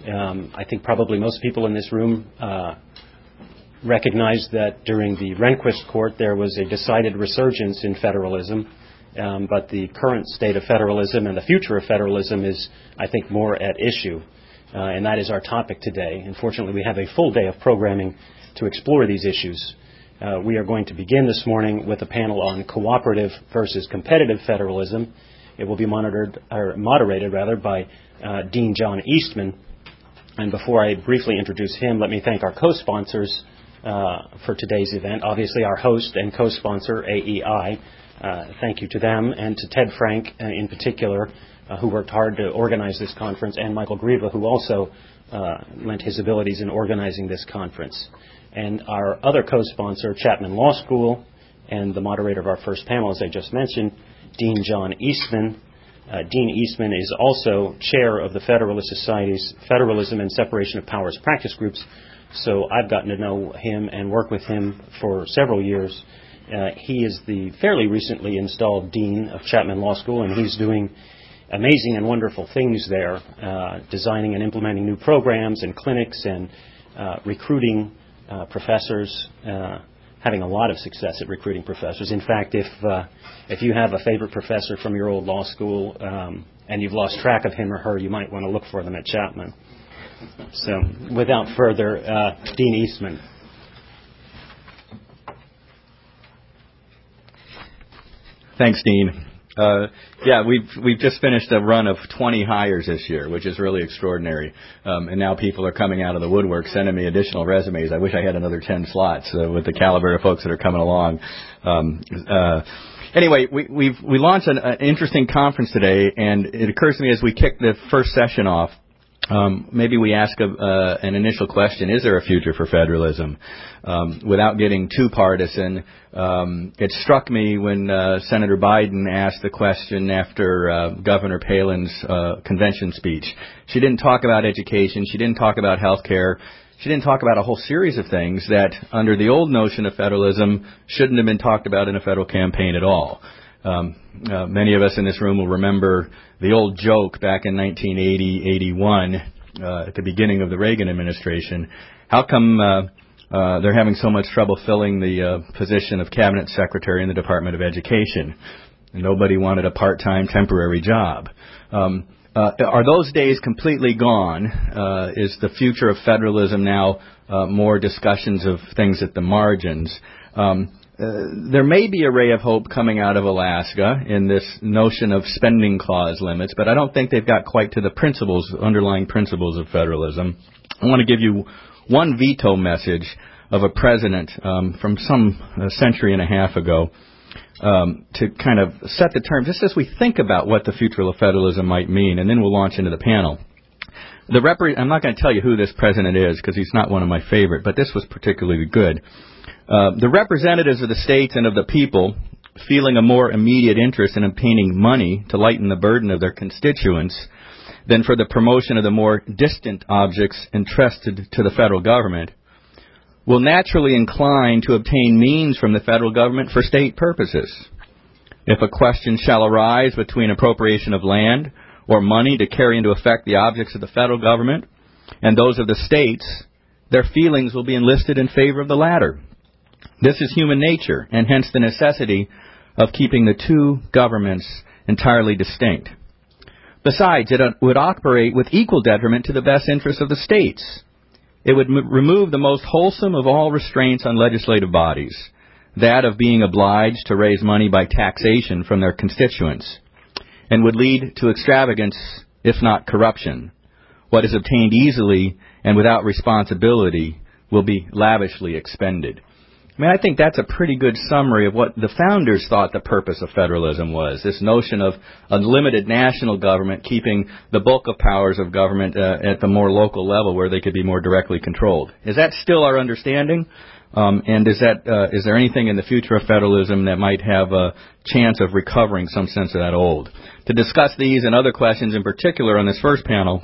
I think probably most people in this room recognize that during the Rehnquist court there was a decided resurgence in federalism, but the current state of federalism and the future of federalism is, I think, more at issue. And that is our topic today. Unfortunately, we have a full day of programming to explore these issues. We are going to begin this morning with a panel on cooperative versus competitive federalism. It will be moderated by Dean John Eastman. And before I briefly introduce him, let me thank our co-sponsors for today's event. Obviously, our host and co-sponsor, AEI. Thank you to them, and to Ted Frank in particular, who worked hard to organize this conference, and Michael Grieva, who also lent his abilities in organizing this conference. And our other co-sponsor, Chapman Law School, and the moderator of our first panel, as I just mentioned, Dean John Eastman. Dean Eastman is also chair of the Federalist Society's Federalism and Separation of Powers practice groups, so I've gotten to know him and work with him for several years. He is the fairly recently installed dean of Chapman Law School, and he's doing amazing and wonderful things there, designing and implementing new programs and clinics and recruiting professors, having a lot of success at recruiting professors. In fact, if you have a favorite professor from your old law school and you've lost track of him or her, you might want to look for them at Chapman. So, without further, Dean Eastman. Thanks, Dean. We've just finished a run of 20 hires this year, which is really extraordinary. And now people are coming out of the woodwork sending me additional resumes. I wish I had another 10 slots with the caliber of folks that are coming along. Anyway, we launched an interesting conference today, and it occurs to me as we kick the first session off, maybe we ask an initial question: is there a future for federalism? Without getting too partisan, it struck me when Senator Biden asked the question after Governor Palin's convention speech. She didn't talk about education. She didn't talk about health care. She didn't talk about a whole series of things that, under the old notion of federalism, shouldn't have been talked about in a federal campaign at all. Many of us in this room will remember the old joke back in 1980-81 at the beginning of the Reagan administration. How come they're having so much trouble filling the position of cabinet secretary in the Department of Education? Nobody wanted a part-time temporary job. Are those days completely gone? Is the future of federalism now more discussions of things at the margins? There may be a ray of hope coming out of Alaska in this notion of spending clause limits, but I don't think they've got quite to the underlying principles of federalism. I want to give you one veto message of a president from a century and a half ago to kind of set the terms, just as we think about what the future of federalism might mean, and then we'll launch into the panel. I'm not going to tell you who this president is because he's not one of my favorite, but this was particularly good. The representatives of the states and of the people, feeling a more immediate interest in obtaining money to lighten the burden of their constituents than for the promotion of the more distant objects entrusted to the federal government, will naturally incline to obtain means from the federal government for state purposes. If a question shall arise between appropriation of land or money to carry into effect the objects of the federal government and those of the states, their feelings will be enlisted in favor of the latter. This is human nature, and hence the necessity of keeping the two governments entirely distinct. Besides, it would operate with equal detriment to the best interests of the states. It would remove the most wholesome of all restraints on legislative bodies, that of being obliged to raise money by taxation from their constituents, and would lead to extravagance, if not corruption. What is obtained easily and without responsibility will be lavishly expended. I think that's a pretty good summary of what the founders thought the purpose of federalism was, this notion of unlimited national government keeping the bulk of powers of government at the more local level where they could be more directly controlled. Is that still our understanding? And is there anything in the future of federalism that might have a chance of recovering some sense of that old? To discuss these and other questions in particular on this first panel,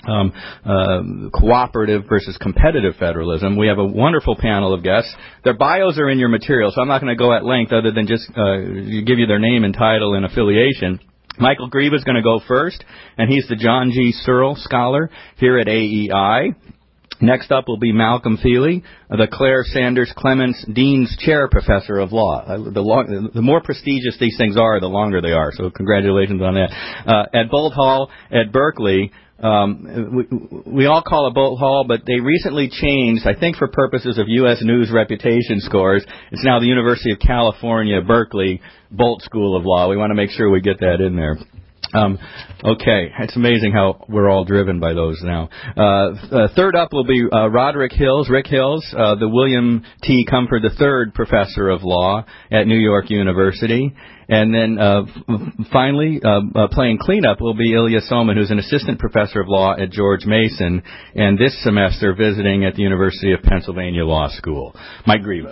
cooperative versus competitive federalism, we have a wonderful panel of guests. Their bios are in your material, so I'm not going to go at length other than just give you their name and title and affiliation. Michael Grieve is going to go first, and he's the John G. Searle Scholar here at AEI. Next up will be Malcolm Thiele, the Claire Sanders Clements Dean's Chair Professor of Law. The more prestigious these things are, the longer they are, so congratulations on that. At Boalt Hall at Berkeley, we all call it Boalt Hall, but they recently changed, I think for purposes of U.S. News reputation scores. It's now the University of California, Berkeley, Boalt School of Law. We want to make sure we get that in there. Okay, it's amazing how we're all driven by those now. Third up will be Rick Hills, the William T. Comfort III Professor of Law at New York University. And then finally, playing cleanup will be Ilya Soman, who's an Assistant Professor of Law at George Mason, and this semester visiting at the University of Pennsylvania Law School. Mike Grieve.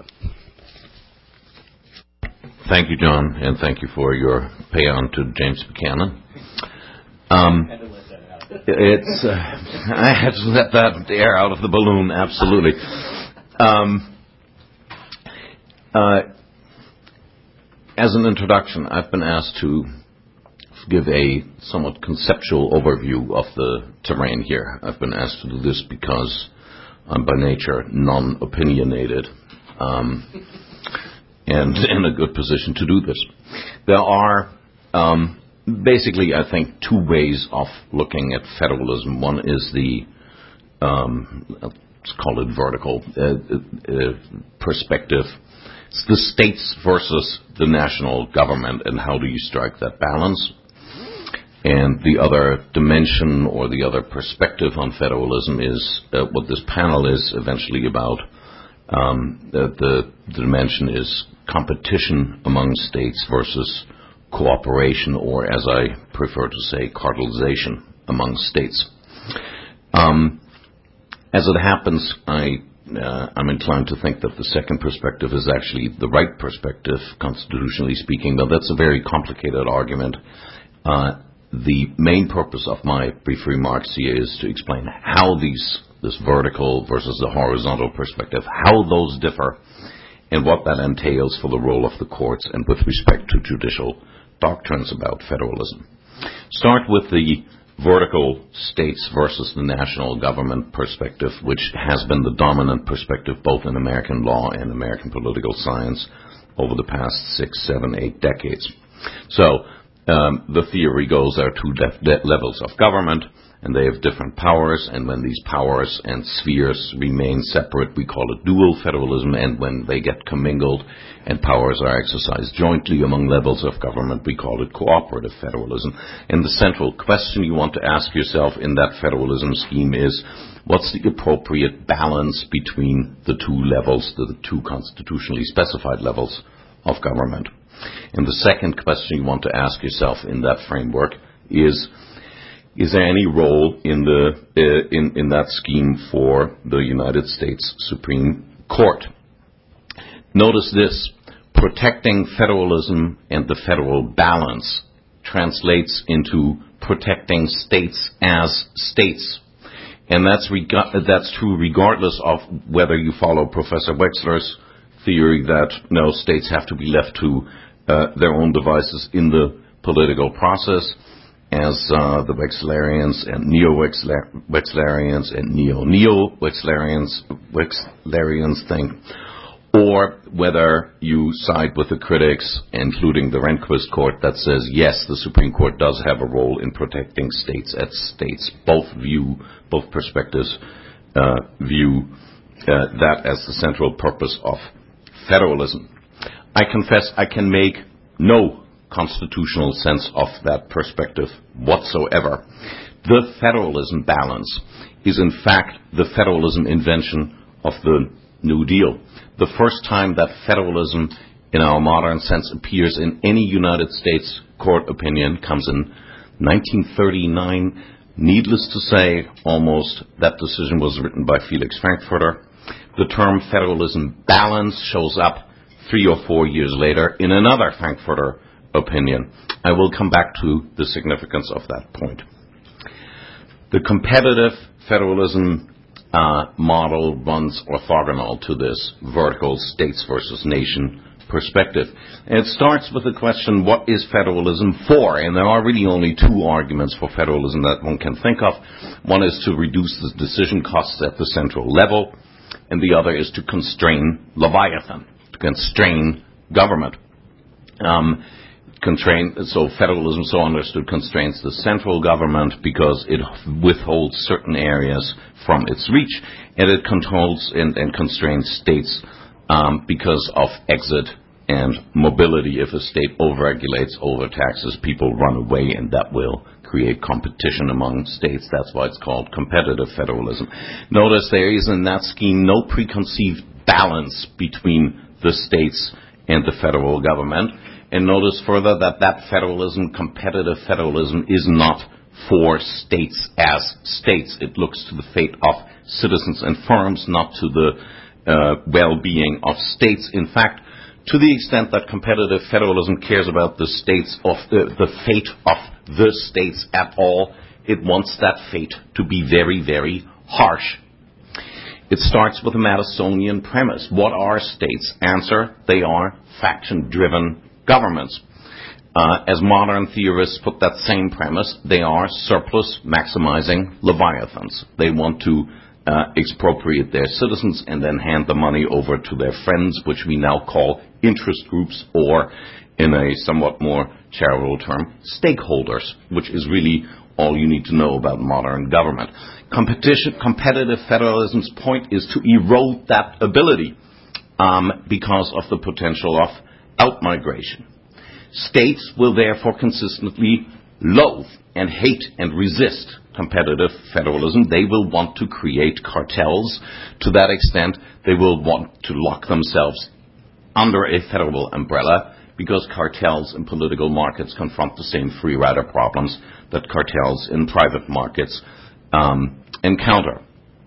Thank you, John, and thank you for your payon to James Buchanan. I had to let that air out of the balloon, absolutely. As an introduction, I've been asked to give a somewhat conceptual overview of the terrain here. I've been asked to do this because I'm by nature non-opinionated. And in a good position to do this. There are basically, I think, two ways of looking at federalism. One is the, let's call it vertical perspective. It's the states versus the national government, and how do you strike that balance? And the other dimension or the other perspective on federalism is what this panel is eventually about. The dimension is competition among states versus cooperation, or as I prefer to say, cartelization among states. As it happens, I'm inclined to think that the second perspective is actually the right perspective, constitutionally speaking, though that's a very complicated argument. The main purpose of my brief remarks here is to explain how this vertical versus the horizontal perspective, how those differ, and what that entails for the role of the courts and with respect to judicial doctrines about federalism. Start with the vertical states versus the national government perspective, which has been the dominant perspective both in American law and American political science over the past 6, 7, 8 decades. So the theory goes there are two levels of government, and they have different powers, and when these powers and spheres remain separate, we call it dual federalism, and when they get commingled and powers are exercised jointly among levels of government, we call it cooperative federalism. And the central question you want to ask yourself in that federalism scheme is, what's the appropriate balance between the two levels, the two constitutionally specified levels of government? And the second question you want to ask yourself in that framework is there any role in that scheme for the United States Supreme Court? Notice this: protecting federalism and the federal balance translates into protecting states as states. And that's true regardless of whether you follow Professor Wexler's theory that no, states have to be left to their own devices in the political process, as the Wexlerians and neo-Wexlerians and neo-Wexlerians think, or whether you side with the critics, including the Rehnquist Court, that says, yes, the Supreme Court does have a role in protecting states as states. Both perspectives view that as the central purpose of federalism. I confess I can make no constitutional sense of that perspective whatsoever. The federalism balance is in fact the federalism invention of the New Deal. The first time that federalism in our modern sense appears in any United States court opinion comes in 1939. Needless to say, almost that decision was written by Felix Frankfurter. The term federalism balance shows up 3 or 4 years later in another Frankfurter opinion. I will come back to the significance of that point. The competitive federalism model runs orthogonal to this vertical states versus nation perspective. And it starts with the question, what is federalism for? And there are really only two arguments for federalism that one can think of. One is to reduce the decision costs at the central level, and the other is to constrain Leviathan, to constrain government. So federalism, so understood, constrains the central government because it withholds certain areas from its reach, and it controls and constrains states because of exit and mobility. If a state overregulates, overtaxes, people run away, and that will create competition among states. That's why it's called competitive federalism. Notice there is in that scheme no preconceived balance between the states and the federal government. And notice further that federalism, competitive federalism, is not for states as states. It looks to the fate of citizens and firms, not to the well-being of states. In fact, to the extent that competitive federalism cares about the states of the fate of the states at all, it wants that fate to be very, very harsh. It starts with a Madisonian premise. What are states? Answer, they are faction-driven governments. As modern theorists put that same premise, they are surplus-maximizing leviathans. They want to expropriate their citizens and then hand the money over to their friends, which we now call interest groups, or in a somewhat more charitable term, stakeholders, which is really all you need to know about modern government. Competitive federalism's point is to erode that ability because of the potential of outmigration. States will therefore consistently loathe and hate and resist competitive federalism. They will want to create cartels. To that extent, they will want to lock themselves under a federal umbrella because cartels in political markets confront the same free rider problems that cartels in private markets encounter.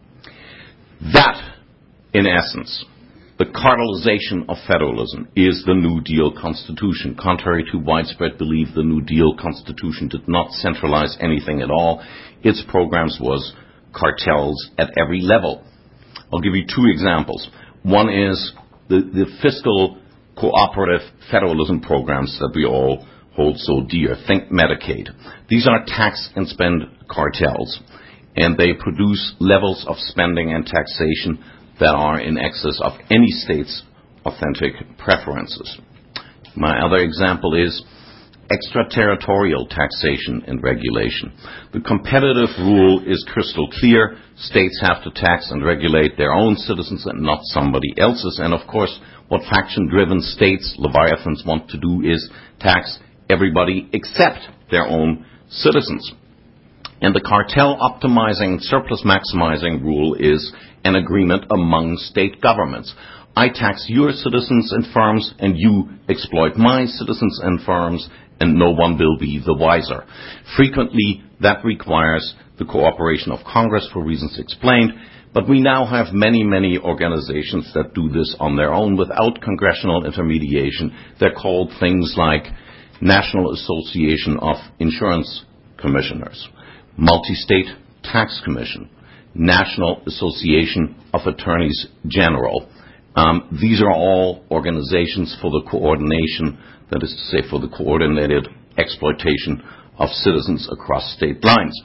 That, in essence, the cartelization of federalism is the New Deal Constitution. Contrary to widespread belief, the New Deal Constitution did not centralize anything at all. Its programs was cartels at every level. I'll give you two examples. One is the fiscal cooperative federalism programs that we all hold so dear. Think Medicaid. These are tax and spend cartels, and they produce levels of spending and taxation that are in excess of any state's authentic preferences. My other example is extraterritorial taxation and regulation. The competitive rule is crystal clear. States have to tax and regulate their own citizens and not somebody else's. And of course, what faction-driven states, leviathans, want to do is tax everybody except their own citizens. And the cartel-optimizing, surplus-maximizing rule is an agreement among state governments. I tax your citizens and firms, and you exploit my citizens and firms, and no one will be the wiser. Frequently, that requires the cooperation of Congress for reasons explained, but we now have many, many organizations that do this on their own without congressional intermediation. They're called things like National Association of Insurance Commissioners, Multi-State Tax Commission, National Association of Attorneys General. These are all organizations for the coordination, that is to say, for the coordinated exploitation of citizens across state lines.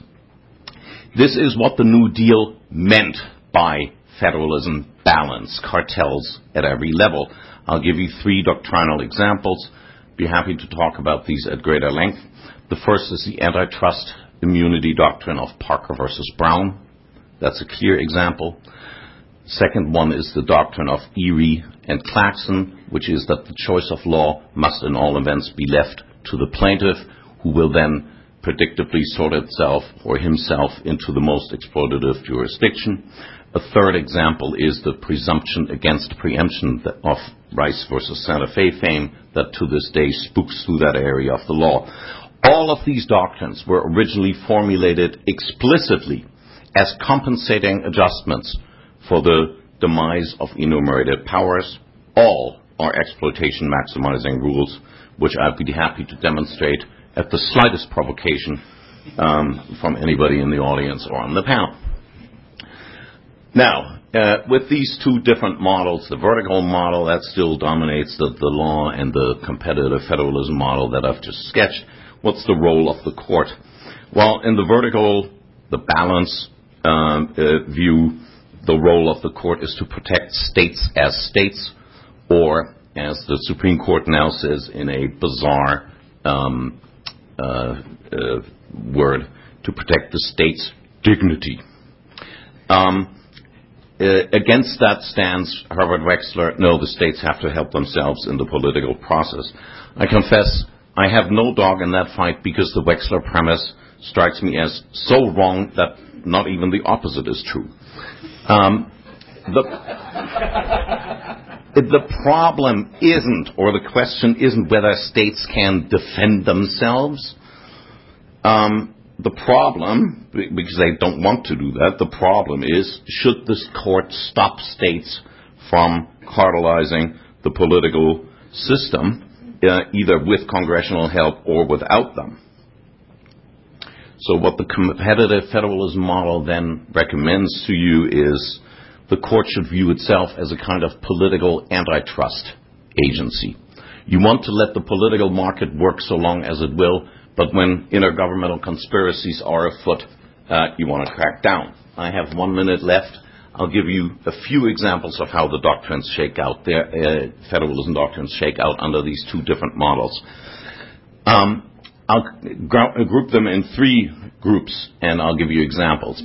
This is what the New Deal meant by federalism balance, cartels at every level. I'll give you three doctrinal examples. Be happy to talk about these at greater length. The first is the antitrust immunity doctrine of Parker versus Brown. That's a clear example. Second one is the doctrine of Erie and Claxon, which is that the choice of law must in all events be left to the plaintiff, who will then predictably sort itself or himself into the most exploitative jurisdiction. A third example is the presumption against preemption of Rice versus Santa Fe fame that to this day spooks through that area of the law. All of these doctrines were originally formulated explicitly as compensating adjustments for the demise of enumerated powers. All are exploitation maximizing rules, which I'd be happy to demonstrate at the slightest provocation from anybody in the audience or on the panel. Now, with these two different models, the vertical model that still dominates the law and the competitive federalism model that I've just sketched, what's the role of the court? Well, in the vertical, the balance view, the role of the court is to protect states as states, or, as the Supreme Court now says in a bizarre word, to protect the state's dignity. Against that stands Herbert Wechsler, no, the states have to help themselves in the political process. I confess I have no dog in that fight because the Wechsler premise strikes me as so wrong that not even the opposite is true. The problem isn't, or the question isn't whether states can defend themselves. The problem, because they don't want to do that, the problem is, should this court stop states from cartelizing the political system, either with congressional help or without them? So what the competitive federalism model then recommends to you is the court should view itself as a kind of political antitrust agency. You want to let the political market work so long as it will, but when intergovernmental conspiracies are afoot, you want to crack down. I have 1 minute left. I'll give you a few examples of how the doctrines shake out, federalism doctrines shake out under these two different models. I'll group them in 3 groups, and I'll give you examples.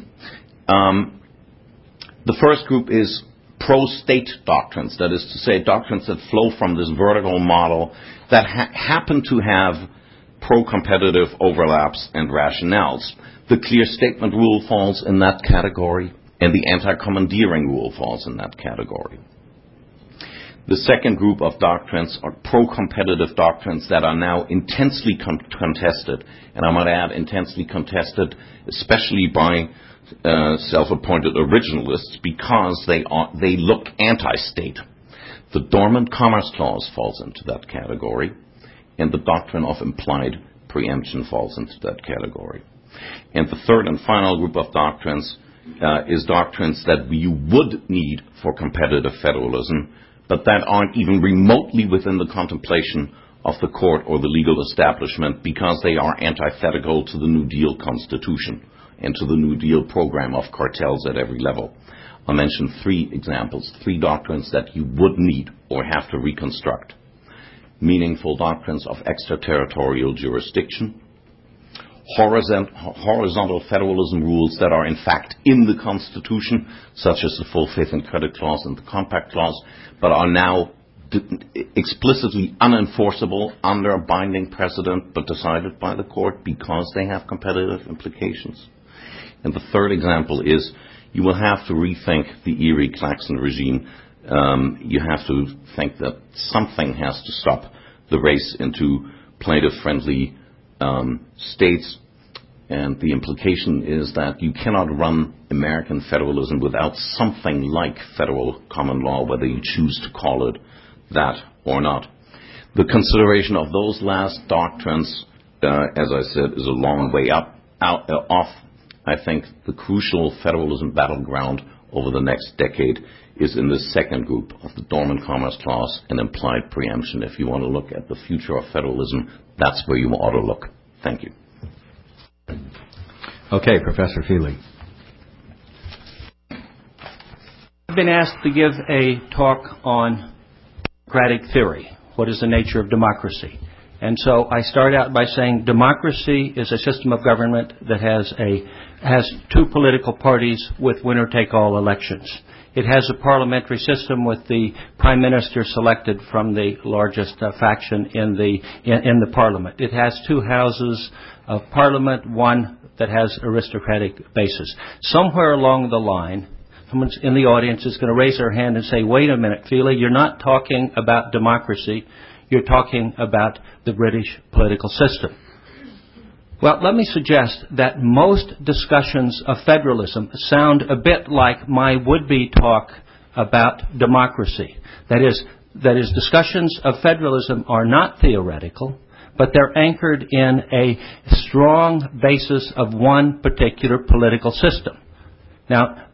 The first group is pro-state doctrines, that is to say, doctrines that flow from this vertical model that happen to have pro-competitive overlaps and rationales. The clear statement rule falls in that category, and the anti-commandeering rule falls in that category. The second group of doctrines are pro-competitive doctrines that are now intensely contested, and I might add intensely contested especially by self-appointed originalists because they look anti-state. The Dormant Commerce Clause falls into that category, and the doctrine of implied preemption falls into that category. And the third and final group of doctrines is doctrines that you would need for competitive federalism, but that aren't even remotely within the contemplation of the court or the legal establishment because they are antithetical to the New Deal Constitution and to the New Deal program of cartels at every level. I'll mention 3 examples, 3 doctrines that you would need or have to reconstruct. Meaningful doctrines of extraterritorial jurisdiction, horizontal federalism rules that are in fact in the Constitution, such as the Full Faith and Credit Clause and the Compact Clause, but are now explicitly unenforceable under a binding precedent but decided by the court because they have competitive implications. And the third example is you will have to rethink the Erie-Claxon regime. You have to think that something has to stop the race into plaintiff-friendly states, and the implication is that you cannot run American federalism without something like federal common law, whether you choose to call it that or not. The consideration of those last doctrines, as I said, is a long way off. I think the crucial federalism battleground over the next decade is in the second group of the Dormant Commerce Clause and implied preemption. If you want to look at the future of federalism, that's where you ought to look. Thank you. Okay, Professor Feely. I've been asked to give a talk on democratic theory. What is the nature of democracy? And so I start out by saying democracy is a system of government that has 2 political parties with winner-take-all elections. It has a parliamentary system with the prime minister selected from the largest faction in the parliament. It has 2 houses of parliament, one that has aristocratic basis. Somewhere along the line, someone in the audience is going to raise their hand and say, wait a minute, Feely, you're not talking about democracy, you're talking about the British political system. Well, let me suggest that most discussions of federalism sound a bit like my would-be talk about democracy. That is, discussions of federalism are not theoretical, but they're anchored in a strong basis of one particular political system. Now,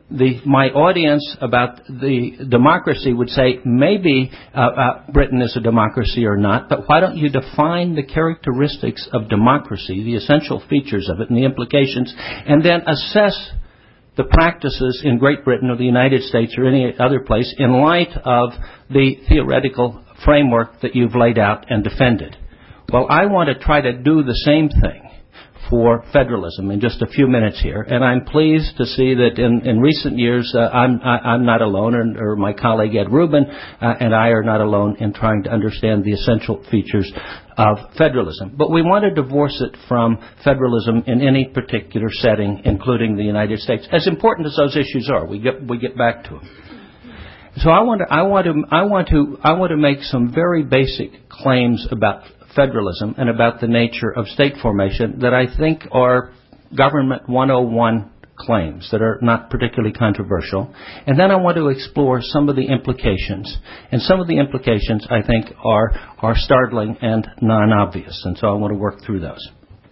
my audience about the democracy would say, maybe Britain is a democracy or not, but why don't you define the characteristics of democracy, the essential features of it and the implications, and then assess the practices in Great Britain or the United States or any other place in light of the theoretical framework that you've laid out and defended. Well, I want to try to do the same thing for federalism in just a few minutes here, and I'm pleased to see that in recent years I'm not alone, or my colleague Ed Rubin and I are not alone in trying to understand the essential features of federalism. But we want to divorce it from federalism in any particular setting, including the United States. As important as those issues are, we get back to them. So I want to make some very basic claims about federalism and about the nature of state formation that I think are Government 101 claims that are not particularly controversial. And then I want to explore some of the implications. And some of the implications, I think, are startling and non-obvious. And so I want to work through those.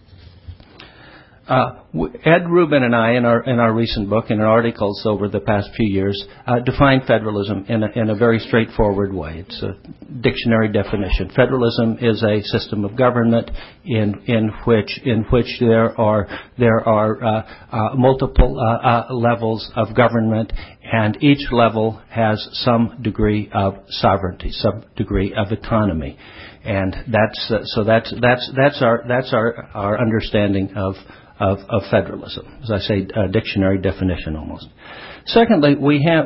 Ed Rubin and I, in our recent book, in our articles over the past few years, define federalism in a very straightforward way. It's a dictionary definition. Federalism is a system of government in which there are multiple levels of government, and each level has some degree of sovereignty, some degree of autonomy, and that's our understanding of federalism. As I say, a dictionary definition almost. Secondly, we have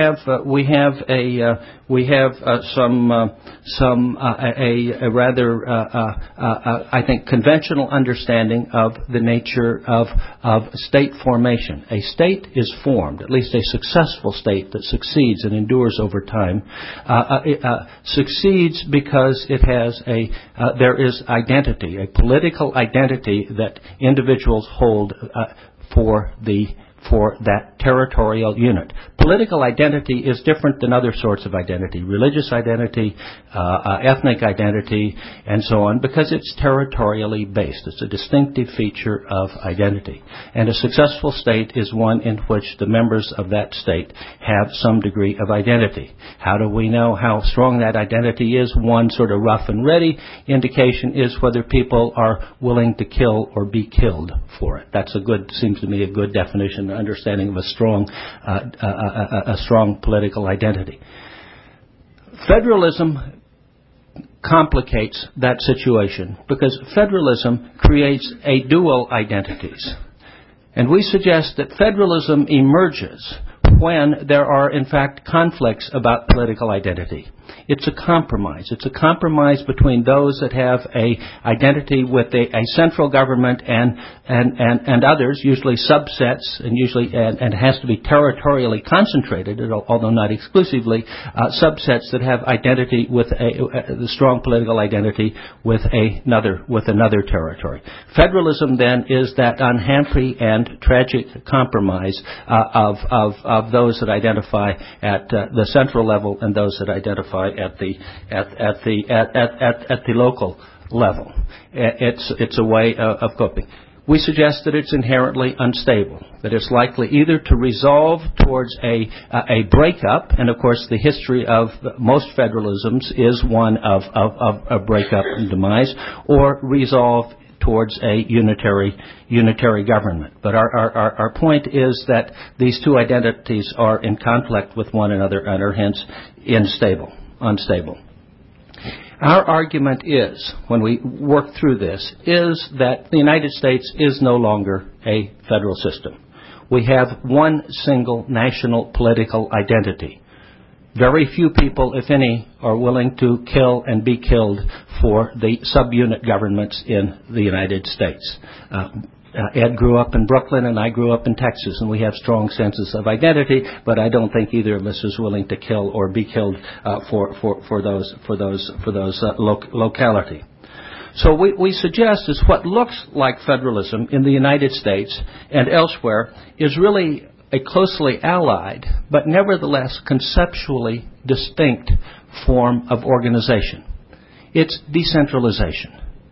a rather I think conventional understanding of the nature of state formation. A state is formed, at least a successful state that succeeds and endures over time, succeeds because it has there is identity, a political identity that individuals hold for that territorial unit. Political identity is different than other sorts of identity, religious identity, ethnic identity, and so on, because it's territorially based. It's a distinctive feature of identity. And a successful state is one in which the members of that state have some degree of identity. How do we know how strong that identity is? One sort of rough and ready indication is whether people are willing to kill or be killed for it. Seems to me a good definition, understanding of a strong political identity. Federalism complicates that situation because federalism creates a dual identities. And we suggest that federalism emerges when there are, in fact, conflicts about political identity. It's a compromise. It's a compromise between those that have a identity with a central government and others, usually subsets, and has to be territorially concentrated, although not exclusively, subsets that have identity with the strong political identity with another territory. Federalism then is that unhappy and tragic compromise of those that identify at the central level and those that identify at the local level. It's a way of coping. We suggest that it's inherently unstable, that it's likely either to resolve towards a breakup, and of course the history of most federalisms is one of a breakup and demise, or resolve towards a unitary government. But our point is that these two identities are in conflict with one another and are hence unstable. Our argument is, when we work through this, is that the United States is no longer a federal system. We have one single national political identity. Very few people, if any, are willing to kill and be killed for the subunit governments in the United States. Ed grew up in Brooklyn and I grew up in Texas, and we have strong senses of identity, but I don't think either of us is willing to kill or be killed for those locality. So we suggest is what looks like federalism in the United States and elsewhere is really a closely allied, but nevertheless conceptually distinct form of organization. It's decentralization.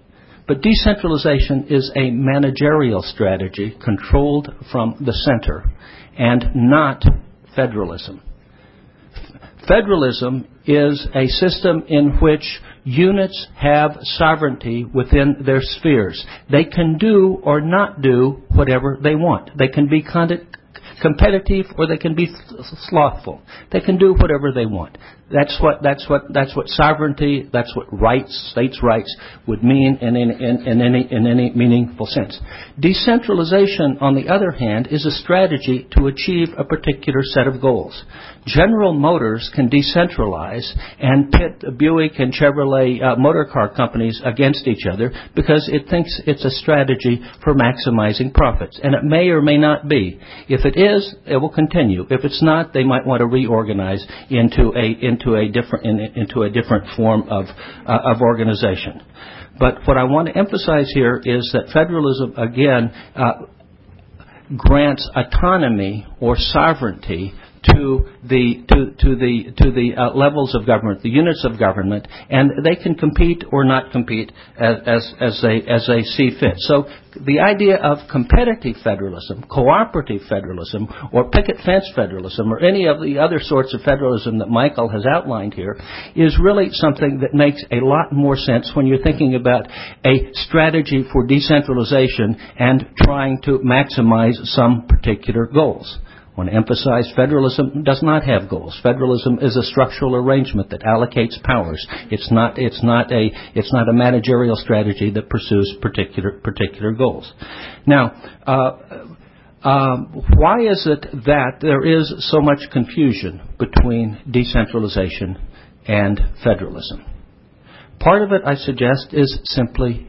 But decentralization is a managerial strategy controlled from the center and not federalism. Federalism is a system in which units have sovereignty within their spheres. They can do or not do whatever they want. They can be competitive or they can be slothful. They can do whatever they want. That's what sovereignty, that's what rights, states' rights would mean in any meaningful sense. Decentralization, on the other hand, is a strategy to achieve a particular set of goals. General Motors can decentralize and pit Buick and Chevrolet motor car companies against each other because it thinks it's a strategy for maximizing profits. And it may or may not be. If it is, it will continue. If it's not, they might want to reorganize into a different form of organization. But what I want to emphasize here is that federalism, again, grants autonomy or sovereignty to the levels of government, the units of government, and they can compete or not compete as they see fit. So the idea of competitive federalism, cooperative federalism, or picket fence federalism, or any of the other sorts of federalism that Michael has outlined here, is really something that makes a lot more sense when you're thinking about a strategy for decentralization and trying to maximize some particular goals. I want to emphasize federalism does not have goals. Federalism is a structural arrangement that allocates powers. It's not a managerial strategy that pursues particular goals. Now, why is it that there is so much confusion between decentralization and federalism? Part of it, I suggest, is simply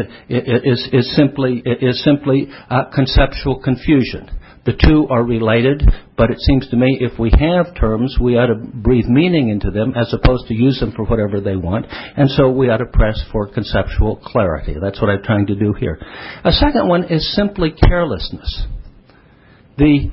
conceptual confusion. The two are related, but it seems to me if we have terms, we ought to breathe meaning into them as opposed to use them for whatever they want, and so we ought to press for conceptual clarity. That's what I'm trying to do here. A second one is simply carelessness. The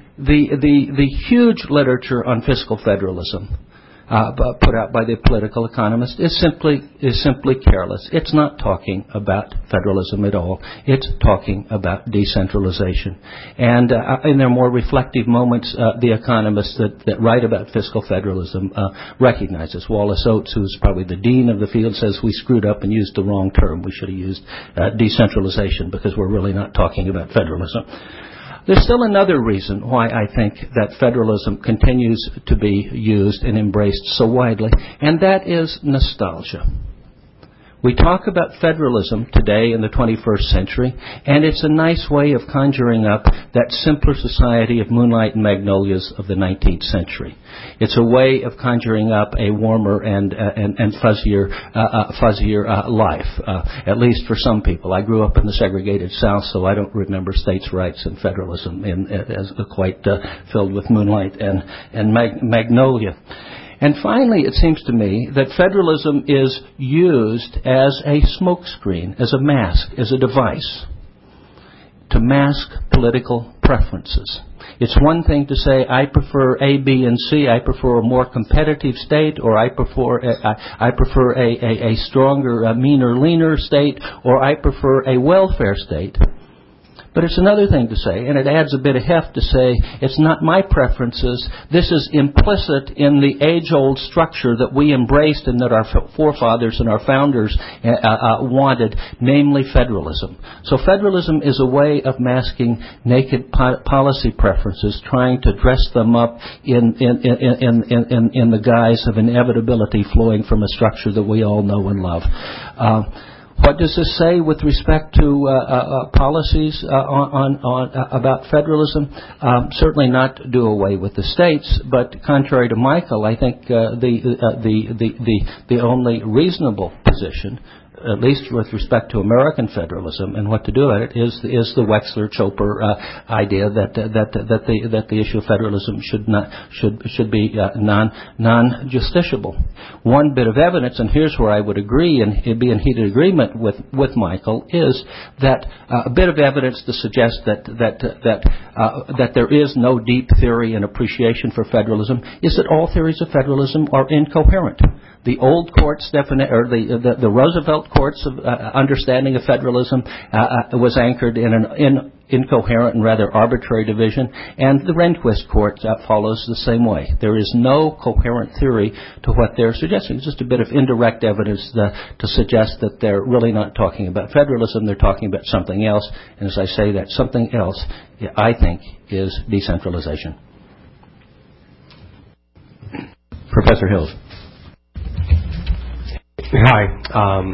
huge literature on fiscal federalism put out by the political economist is simply careless. It's not talking about federalism at all. It's talking about decentralization. And in their more reflective moments, the economists that write about fiscal federalism recognizes. Wallace Oates, who's probably the dean of the field, says we screwed up and used the wrong term. We should have used decentralization because we're really not talking about federalism. There's still another reason why I think that federalism continues to be used and embraced so widely, and that is nostalgia. We talk about federalism today in the 21st century, and it's a nice way of conjuring up that simpler society of moonlight and magnolias of the 19th century. It's a way of conjuring up a warmer and fuzzier life, at least for some people. I grew up in the segregated South, so I don't remember states' rights and federalism as quite filled with moonlight and magnolia. And finally, it seems to me that federalism is used as a smokescreen, as a mask, as a device to mask political preferences. It's one thing to say, I prefer A, B, and C. I prefer a more competitive state, or I prefer a stronger, meaner, leaner state, or I prefer a welfare state. But it's another thing to say, and it adds a bit of heft to say, it's not my preferences. This is implicit in the age-old structure that we embraced and that our forefathers and our founders wanted, namely federalism. So federalism is a way of masking naked policy preferences, trying to dress them up in the guise of inevitability flowing from a structure that we all know and love. What does this say with respect to policies about federalism? Certainly not do away with the states, but contrary to Michael, I think the only reasonable position, at least with respect to American federalism and what to do about it, is the Wexler-Chopra idea that the issue of federalism should be non-justiciable. One bit of evidence, and here's where I would agree and be in heated agreement with Michael, is that a bit of evidence to suggest that there is no deep theory and appreciation for federalism is that all theories of federalism are incoherent. the old court's or the Roosevelt court's understanding of federalism was anchored in an incoherent and rather arbitrary division, and the Rehnquist court follows the same way. There is no coherent theory to what they're suggesting. It's just a bit of indirect evidence to suggest that they're really not talking about federalism, they're talking about something else, and as I say, that something else, I think, is decentralization. Professor Hills. Hi.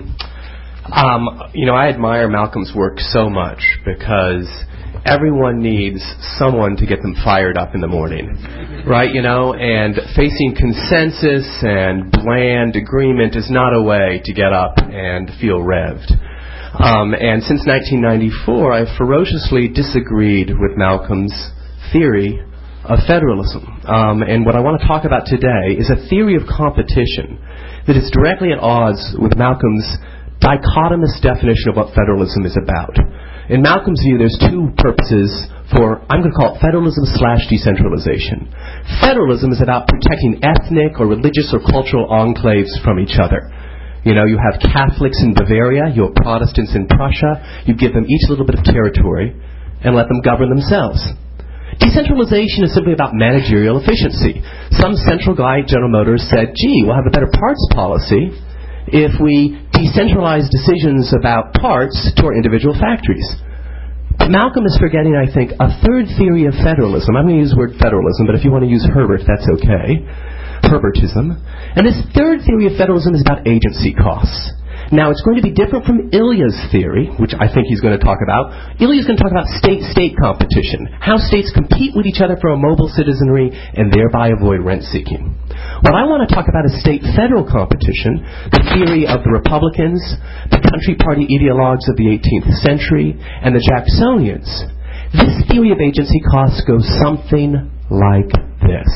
I admire Malcolm's work so much because everyone needs someone to get them fired up in the morning, right? And facing consensus and bland agreement is not a way to get up and feel revved. And since 1994, I've ferociously disagreed with Malcolm's theory of federalism. And what I want to talk about today is a theory of competition that is directly at odds with Malcolm's dichotomous definition of what federalism is about. In Malcolm's view, there's two purposes for, I'm going to call it federalism/decentralization. Federalism is about protecting ethnic or religious or cultural enclaves from each other. You have Catholics in Bavaria, you have Protestants in Prussia, you give them each a little bit of territory and let them govern themselves. Decentralization is simply about managerial efficiency. Some central guy at General Motors said, gee, we'll have a better parts policy if we decentralize decisions about parts to our individual factories. But Malcolm is forgetting, I think, a third theory of federalism. I'm going to use the word federalism, but if you want to use Herbert, that's okay. Herbertism. And this third theory of federalism is about agency costs. Now, it's going to be different from Ilya's theory, which I think he's going to talk about. Ilya's going to talk about state-state competition, how states compete with each other for a mobile citizenry and thereby avoid rent-seeking. What I want to talk about is state-federal competition, the theory of the Republicans, the country party ideologues of the 18th century, and the Jacksonians. This theory of agency costs goes something like this.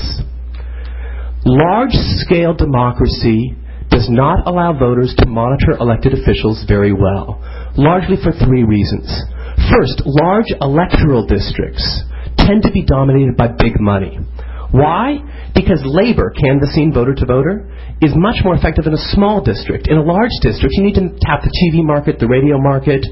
Large-scale democracy does not allow voters to monitor elected officials very well, largely for three reasons. First, large electoral districts tend to be dominated by big money. Why? Because labor, canvassing voter to voter, is much more effective in a small district. In a large district, you need to tap the TV market, the radio market.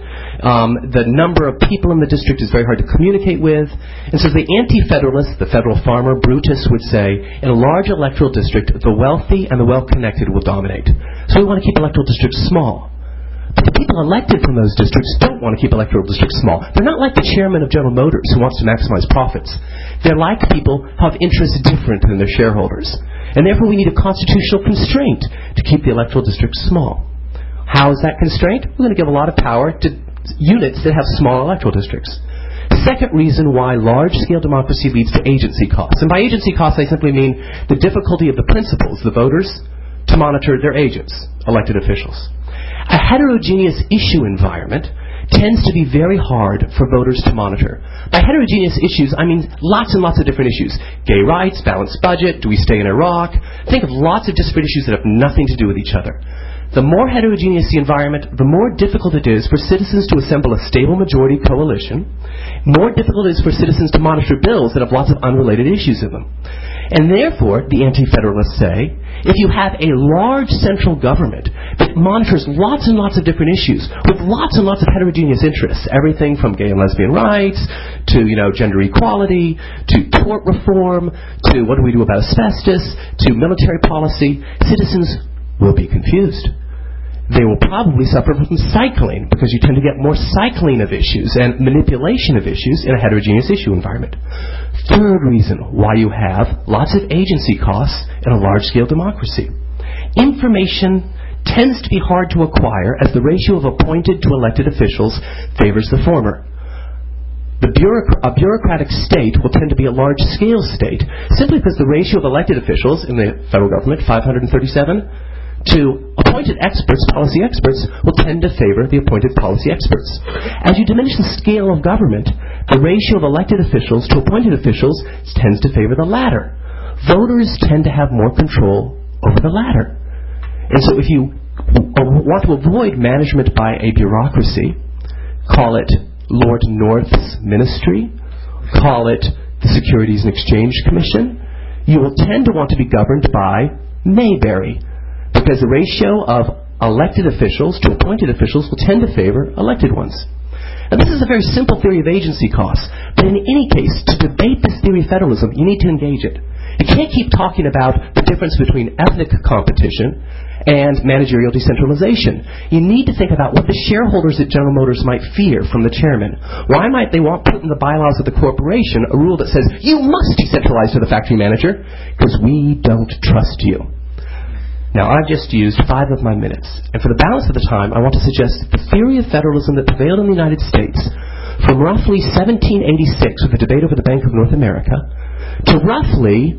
The number of people in the district is very hard to communicate with. And so the anti-federalist, the federal farmer, Brutus, would say, in a large electoral district, the wealthy and the well-connected will dominate. So we want to keep electoral districts small. But the people elected from those districts don't want to keep electoral districts small. They're not like the chairman of General Motors who wants to maximize profits. They're like people who have interests different than their shareholders. And therefore we need a constitutional constraint to keep the electoral districts small. How is that constraint? We're going to give a lot of power to units that have small electoral districts. Second reason why large-scale democracy leads to agency costs. And by agency costs I simply mean the difficulty of the principals, the voters, to monitor their agents, elected officials. A heterogeneous issue environment tends to be very hard for voters to monitor. By heterogeneous issues, I mean lots and lots of different issues. Gay rights, balanced budget, do we stay in Iraq? Think of lots of disparate issues that have nothing to do with each other. The more heterogeneous the environment, the more difficult it is for citizens to assemble a stable majority coalition. More difficult it is for citizens to monitor bills that have lots of unrelated issues in them. And therefore, the anti-federalists say, if you have a large central government that monitors lots and lots of different issues with lots and lots of heterogeneous interests, everything from gay and lesbian rights to, gender equality, to tort reform, to what do we do about asbestos, to military policy, citizens will be confused. They will probably suffer from cycling because you tend to get more cycling of issues and manipulation of issues in a heterogeneous issue environment. Third reason why you have lots of agency costs in a large-scale democracy. Information tends to be hard to acquire as the ratio of appointed to elected officials favors the former. A bureaucratic state will tend to be a large-scale state simply because the ratio of elected officials in the federal government, 537, to appointed experts, policy experts, will tend to favor the appointed policy experts. As you diminish the scale of government, the ratio of elected officials to appointed officials tends to favor the latter. Voters tend to have more control over the latter. And so if you want to avoid management by a bureaucracy, call it Lord North's ministry, call it the Securities and Exchange Commission, you will tend to want to be governed by Mayberry, the because the ratio of elected officials to appointed officials will tend to favor elected ones. Now, this is a very simple theory of agency costs, but in any case, to debate this theory of federalism, you need to engage it. You can't keep talking about the difference between ethnic competition and managerial decentralization. You need to think about what the shareholders at General Motors might fear from the chairman. Why might they want put in the bylaws of the corporation a rule that says, you must decentralize to the factory manager, because we don't trust you. Now, I've just used 5 of my minutes, and for the balance of the time, I want to suggest that the theory of federalism that prevailed in the United States from roughly 1786 with the debate over the Bank of North America to roughly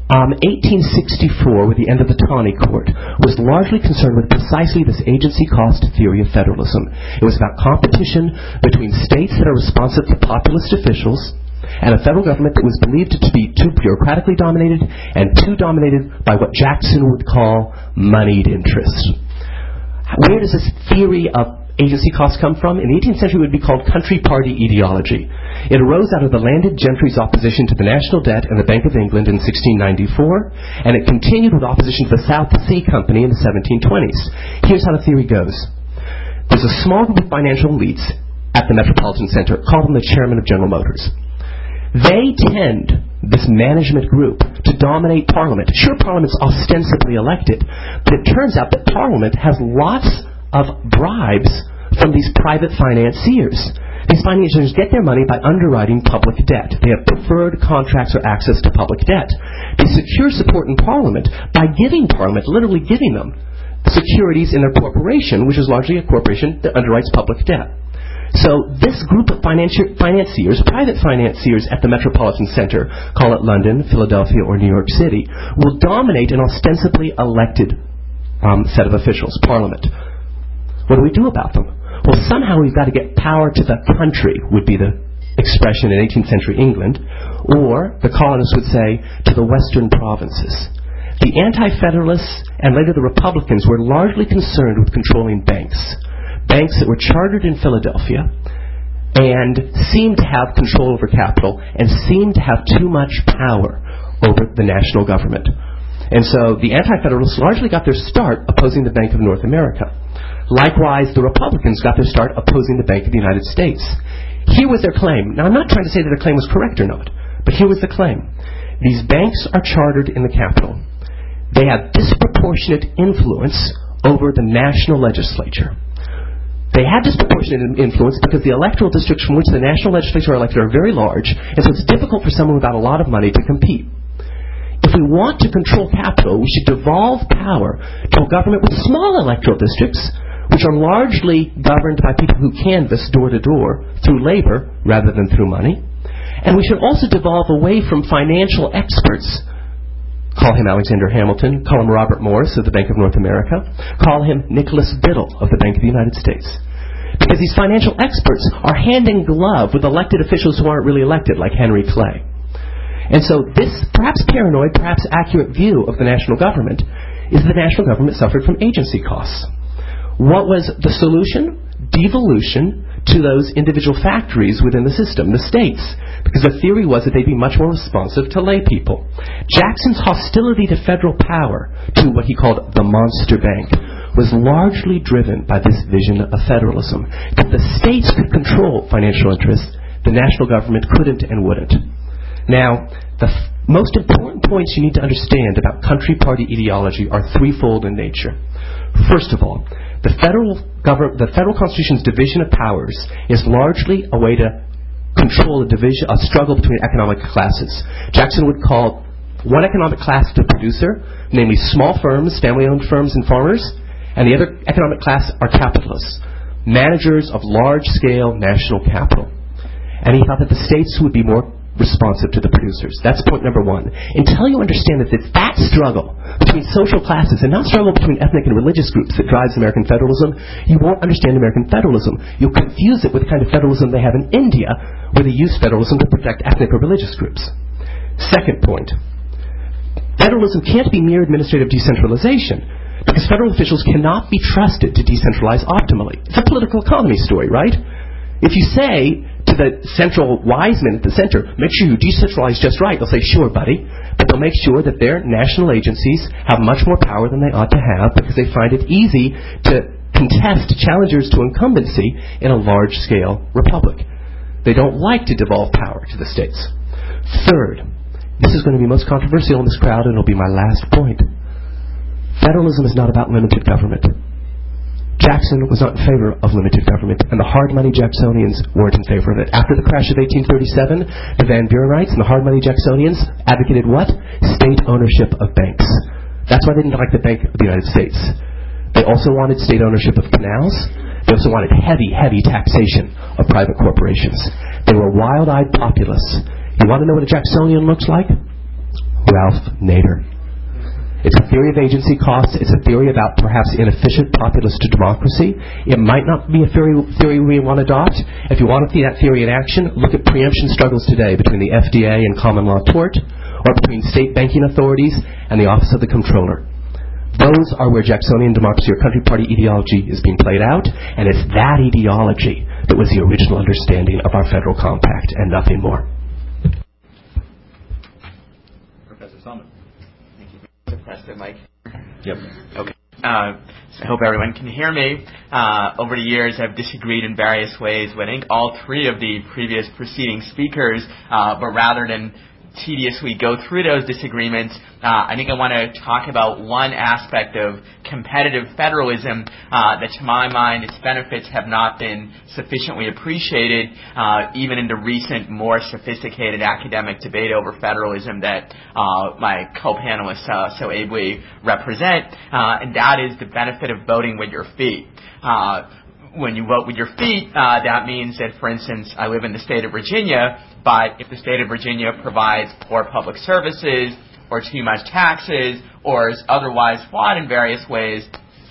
1864 with the end of the Taney Court was largely concerned with precisely this agency cost theory of federalism. It was about competition between states that are responsive to populist officials and a federal government that was believed to be too bureaucratically dominated and too dominated by what Jackson would call moneyed interests. Where does this theory of agency costs come from? In the 18th century, it would be called country party ideology. It arose out of the landed gentry's opposition to the national debt and the Bank of England in 1694, and it continued with opposition to the South Sea Company in the 1720s. Here's how the theory goes. There's a small group of financial elites at the Metropolitan Center, call them the chairman of General Motors. They tend, this management group, to dominate Parliament. Sure, Parliament's ostensibly elected, but it turns out that Parliament has lots of bribes from these private financiers. These financiers get their money by underwriting public debt. They have preferred contracts or access to public debt. They secure support in Parliament by giving Parliament, literally giving them, securities in their corporation, which is largely a corporation that underwrites public debt. So this group of financiers, private financiers at the Metropolitan Center, call it London, Philadelphia, or New York City, will dominate an ostensibly elected set of officials, Parliament. What do we do about them? Well, somehow we've got to get power to the country, would be the expression in 18th century England, or, the colonists would say, to the western provinces. The anti-federalists and later the Republicans were largely concerned with controlling banks that were chartered in Philadelphia and seemed to have control over capital and seemed to have too much power over the national government. And so the anti-federalists largely got their start opposing the Bank of North America. Likewise, the Republicans got their start opposing the Bank of the United States. Here was their claim. Now, I'm not trying to say that their claim was correct or not, but here was the claim. These banks are chartered in the capital. They have disproportionate influence over the national legislature. They have disproportionate influence because the electoral districts from which the national legislature are elected are very large, and so it's difficult for someone without a lot of money to compete. If we want to control capital, we should devolve power to a government with small electoral districts, which are largely governed by people who canvass door to door through labor rather than through money. And we should also devolve away from financial experts. Call him Alexander Hamilton, call him Robert Morris of the Bank of North America, call him Nicholas Biddle of the Bank of the United States. Because these financial experts are hand in glove with elected officials who aren't really elected, like Henry Clay. And so this perhaps paranoid, perhaps accurate view of the national government is the national government suffered from agency costs. What was the solution? Devolution to those individual factories within the system, the states, because the theory was that they'd be much more responsive to lay people. Jackson's hostility to federal power, to what he called the monster bank, was largely driven by this vision of federalism. If the states could control financial interests, the national government couldn't and wouldn't. Now, the most important points you need to understand about country party ideology are threefold in nature. First of all, the federal Constitution's division of powers is largely a way to control a struggle between economic classes. Jackson would call one economic class the producer, namely small firms, family-owned firms, and farmers, and the other economic class are capitalists, managers of large-scale national capital. And he thought that the states would be more responsive to the producers. That's point number one. Until you understand that it's that struggle between social classes and not struggle between ethnic and religious groups that drives American federalism, you won't understand American federalism. You'll confuse it with the kind of federalism they have in India, where they use federalism to protect ethnic or religious groups. Second point. Federalism can't be mere administrative decentralization, because federal officials cannot be trusted to decentralize optimally. It's a political economy story, right? If you say to the central wise men at the center, make sure you decentralize just right, they'll say, sure, buddy. But they'll make sure that their national agencies have much more power than they ought to have because they find it easy to contest challengers to incumbency in a large-scale republic. They don't like to devolve power to the states. Third, this is going to be most controversial in this crowd, and it'll be my last point. Federalism is not about limited government. Jackson was not in favor of limited government, and the hard money Jacksonians weren't in favor of it. After the crash of 1837, the Van Burenrites and the hard money Jacksonians advocated what? State ownership of banks. That's why they didn't like the Bank of the United States. They also wanted state ownership of canals. They also wanted heavy, heavy taxation of private corporations. They were wild-eyed populists. You want to know what a Jacksonian looks like? Ralph Nader. It's a theory of agency costs. It's a theory about perhaps inefficient populist democracy. It might not be a theory we want to adopt. If you want to see that theory in action, look at preemption struggles today between the FDA and common law tort, or between state banking authorities and the Office of the Comptroller. Those are where Jacksonian democracy or country party ideology is being played out, and it's that ideology that was the original understanding of our federal compact and nothing more. Professor Salmon. Thank you. Professor Mike. Yep. Okay. So I hope everyone can hear me. Over the years, I've disagreed in various ways with, I think, all three of the previous preceding speakers, but rather than tediously go through those disagreements, I think I want to talk about one aspect of competitive federalism that, to my mind, its benefits have not been sufficiently appreciated, even in the recent, more sophisticated academic debate over federalism that my co-panelists so ably represent, and that is the benefit of voting with your feet. When you vote with your feet, that means that, for instance, I live in the state of Virginia, but if the state of Virginia provides poor public services or too much taxes or is otherwise flawed in various ways,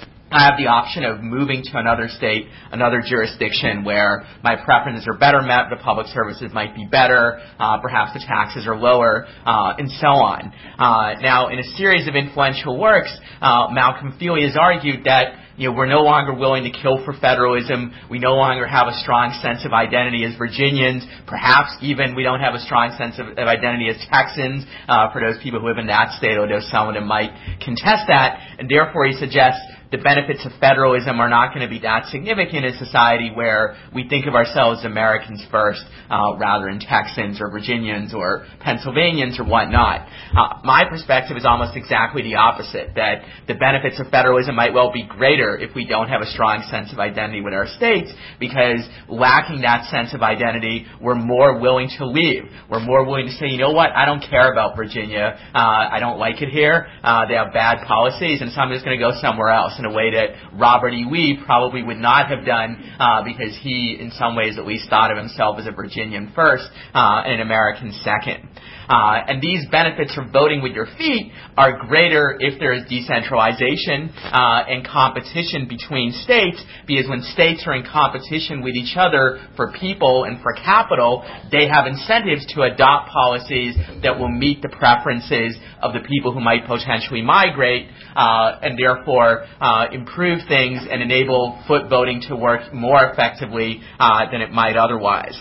I have the option of moving to another state, another jurisdiction where my preferences are better met, the public services might be better, perhaps the taxes are lower, and so on. Now, in a series of influential works, Malcolm Feely has argued that we're no longer willing to kill for federalism. We no longer have a strong sense of identity as Virginians. Perhaps even we don't have a strong sense of identity as Texans for those people who live in that state, although some of them might contest that. And therefore, he suggests the benefits of federalism are not going to be that significant in society where we think of ourselves as Americans first rather than Texans or Virginians or Pennsylvanians or whatnot. My perspective is almost exactly the opposite, that the benefits of federalism might well be greater if we don't have a strong sense of identity with our states, because lacking that sense of identity, we're more willing to leave. We're more willing to say, you know what, I don't care about Virginia. I don't like it here. They have bad policies, and so I'm just going to go somewhere else, in a way that Robert E. Lee probably would not have done because he, in some ways at least, thought of himself as a Virginian first and an American second. And these benefits of voting with your feet are greater if there is decentralization and competition between states, because when states are in competition with each other for people and for capital, they have incentives to adopt policies that will meet the preferences of the people who might potentially migrate, and therefore improve things and enable foot voting to work more effectively than it might otherwise.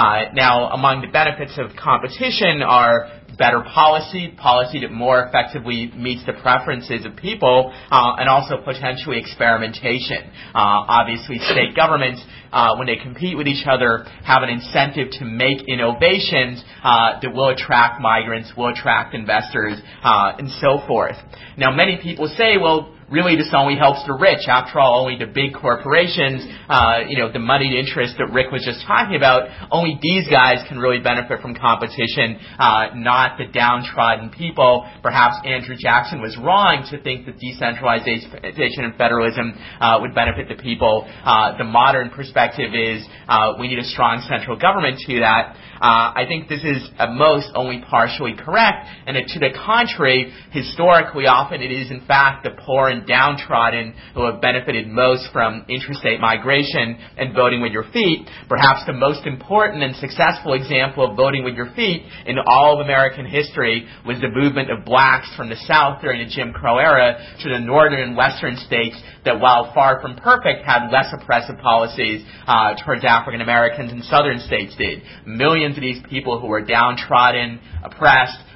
Now, among the benefits of competition are better policy that more effectively meets the preferences of people, and also potentially experimentation. Obviously, state governments, when they compete with each other, have an incentive to make innovations that will attract migrants, will attract investors, and so forth. Now, many people say, well, really this only helps the rich. After all, only the big corporations, the moneyed interest that Rick was just talking about, only these guys can really benefit from competition, not the downtrodden people. Perhaps Andrew Jackson was wrong to think that decentralization and federalism would benefit the people. The modern perspective is we need a strong central government to that. I think this is at most only partially correct, and to the contrary, historically often it is in fact the poor and downtrodden who have benefited most from interstate migration and voting with your feet. Perhaps the most important and successful example of voting with your feet in all of American history was the movement of blacks from the South during the Jim Crow era to the northern and western states that, while far from perfect, had less oppressive policies towards African Americans than southern states did. Millions of these people who were downtrodden, oppressed,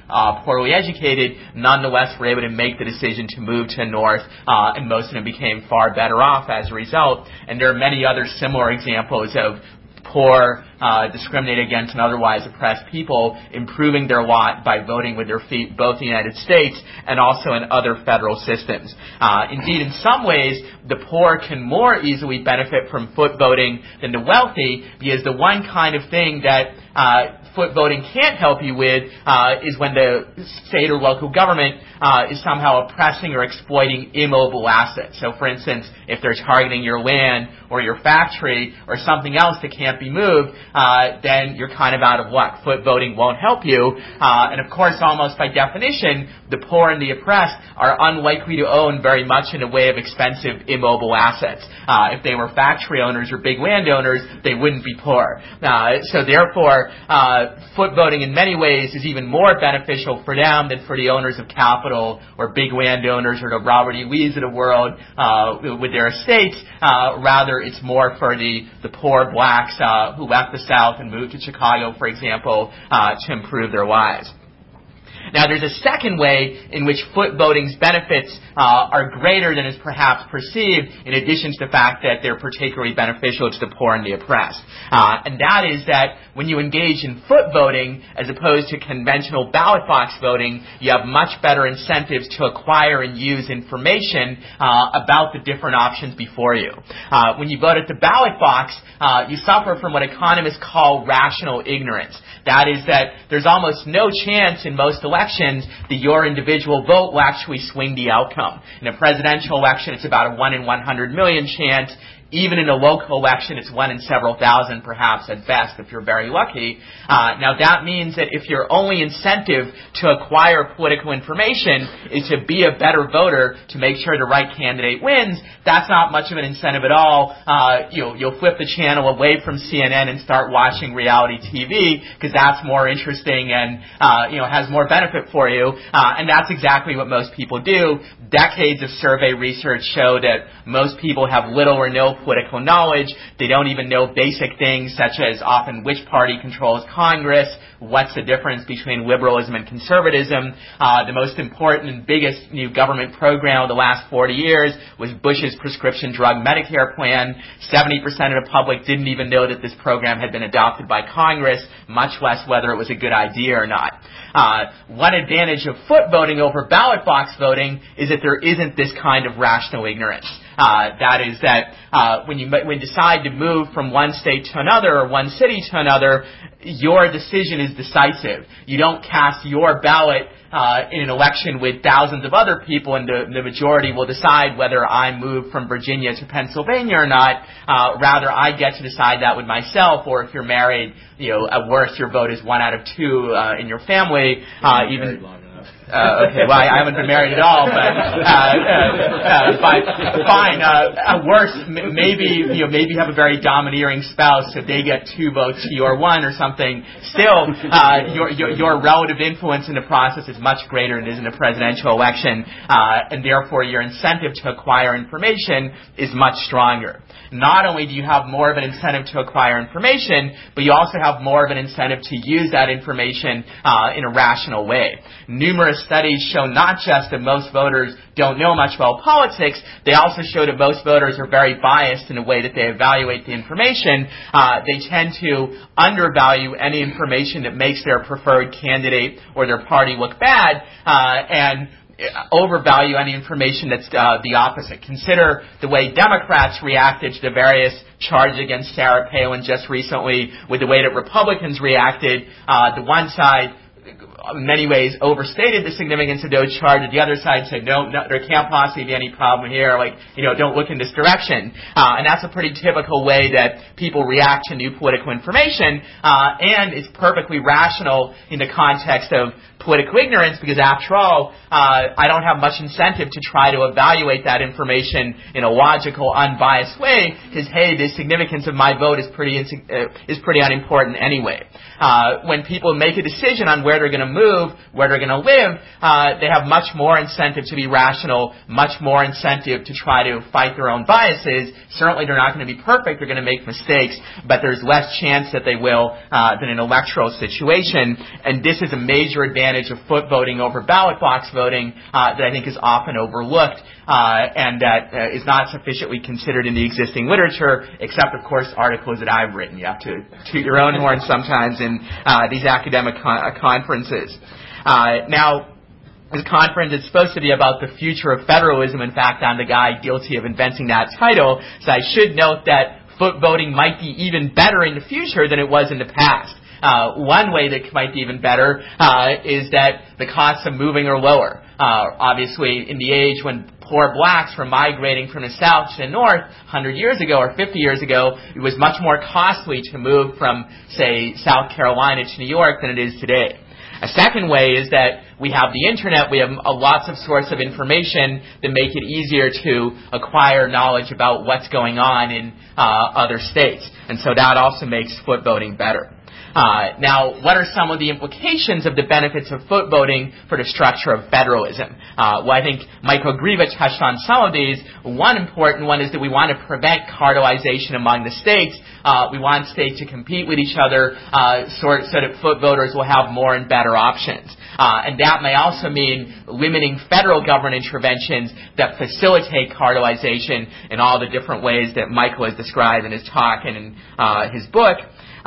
poorly educated, nonetheless were able to make the decision to move to the north, and most of them became far better off as a result. And there are many other similar examples of poor, discriminated against and otherwise oppressed people improving their lot by voting with their feet, both in the United States and also in other federal systems. Indeed, in some ways, the poor can more easily benefit from foot voting than the wealthy, because the one kind of thing that foot voting can't help you with is when the state or local government is somehow oppressing or exploiting immobile assets. So, for instance, if they're targeting your land or your factory or something else that can't be moved, then you're kind of out of luck. Foot voting won't help you. And, of course, almost by definition, the poor and the oppressed are unlikely to own very much in the way of expensive immobile assets. If they were factory owners or big landowners, they wouldn't be poor. So, therefore, foot voting in many ways is even more beneficial for them than for the owners of capital or big landowners or the Robert E. Lees of the world with their estates. Rather, it's more for the poor blacks who left the South and moved to Chicago, for example, to improve their lives. Now, there's a second way in which foot voting's benefits are greater than is perhaps perceived, in addition to the fact that they're particularly beneficial to the poor and the oppressed. And that is that when you engage in foot voting, as opposed to conventional ballot box voting, you have much better incentives to acquire and use information about the different options before you. When you vote at the ballot box, you suffer from what economists call rational ignorance. That is that there's almost no chance in most elections that your individual vote will actually swing the outcome. In a presidential election, it's about a 1 in 100 million chance. Even in a local election, it's 1 in several thousand, perhaps at best, if you're very lucky. Now, that means that if your only incentive to acquire political information is to be a better voter, to make sure the right candidate wins, that's not much of an incentive at all. You'll flip the channel away from CNN and start watching reality TV, because that's more interesting and has more benefit for you. And that's exactly what most people do. Decades of survey research show that most people have little or no political knowledge. They don't even know basic things such as often which party controls Congress, what's the difference between liberalism and conservatism. The most important and biggest new government program of the last 40 years was Bush's prescription drug Medicare plan. 70% of the public didn't even know that this program had been adopted by Congress, much less whether it was a good idea or not. One advantage of foot voting over ballot box voting is that there isn't this kind of rational ignorance. That is that when you decide to move from one state to another or one city to another, your decision is decisive. You don't cast your ballot in an election with thousands of other people, and the majority will decide whether I move from Virginia to Pennsylvania or not. Rather, I get to decide that with myself. Or if you're married, at worst, your vote is 1 out of 2 in your family. Okay, well, I haven't been married at all, but fine. At worst, maybe you have a very domineering spouse. If they get 2 votes to your 1 or something, still, your relative influence in the process is much greater than it is in a presidential election, and therefore your incentive to acquire information is much stronger. Not only do you have more of an incentive to acquire information, but you also have more of an incentive to use that information in a rational way. Numerous studies show not just that most voters don't know much about politics, they also show that most voters are very biased in the way that they evaluate the information. They tend to undervalue any information that makes their preferred candidate or their party look bad, and overvalue any information that's the opposite. Consider the way Democrats reacted to the various charges against Sarah Palin just recently with the way that Republicans reacted. The one side, in many ways, overstated the significance of those charges. The other side said, no, there can't possibly be any problem here. Don't look in this direction. And that's a pretty typical way that people react to new political information. And it's perfectly rational in the context of political ignorance, because after all, I don't have much incentive to try to evaluate that information in a logical, unbiased way, because, hey, the significance of my vote is pretty unimportant anyway. When people make a decision on where they're going to move, where they're going to live, they have much more incentive to be rational, much more incentive to try to fight their own biases. Certainly they're not going to be perfect, they're going to make mistakes, but there's less chance that they will than an electoral situation, and this is a major advantage advantage of foot voting over ballot box voting that I think is often overlooked and that is not sufficiently considered in the existing literature, except, of course, articles that I've written. You have to toot your own horn sometimes in these academic conferences. Now, this conference is supposed to be about the future of federalism. In fact, I'm the guy guilty of inventing that title, so I should note that foot voting might be even better in the future than it was in the past. One way that might be even better is that the costs of moving are lower. Obviously, in the age when poor blacks were migrating from the south to the north 100 years ago or 50 years ago, it was much more costly to move from, say, South Carolina to New York than it is today. A second way is that we have the internet. We have lots of sources of information that make it easier to acquire knowledge about what's going on in other states. And so that also makes foot voting better. Now, what are some of the implications of the benefits of foot voting for the structure of federalism? Well, I think Michael Greva touched on some of these. One important one is that we want to prevent cartelization among the states. We want states to compete with each other so that foot voters will have more and better options. And that may also mean limiting federal government interventions that facilitate cartelization in all the different ways that Michael has described in his talk and in his book.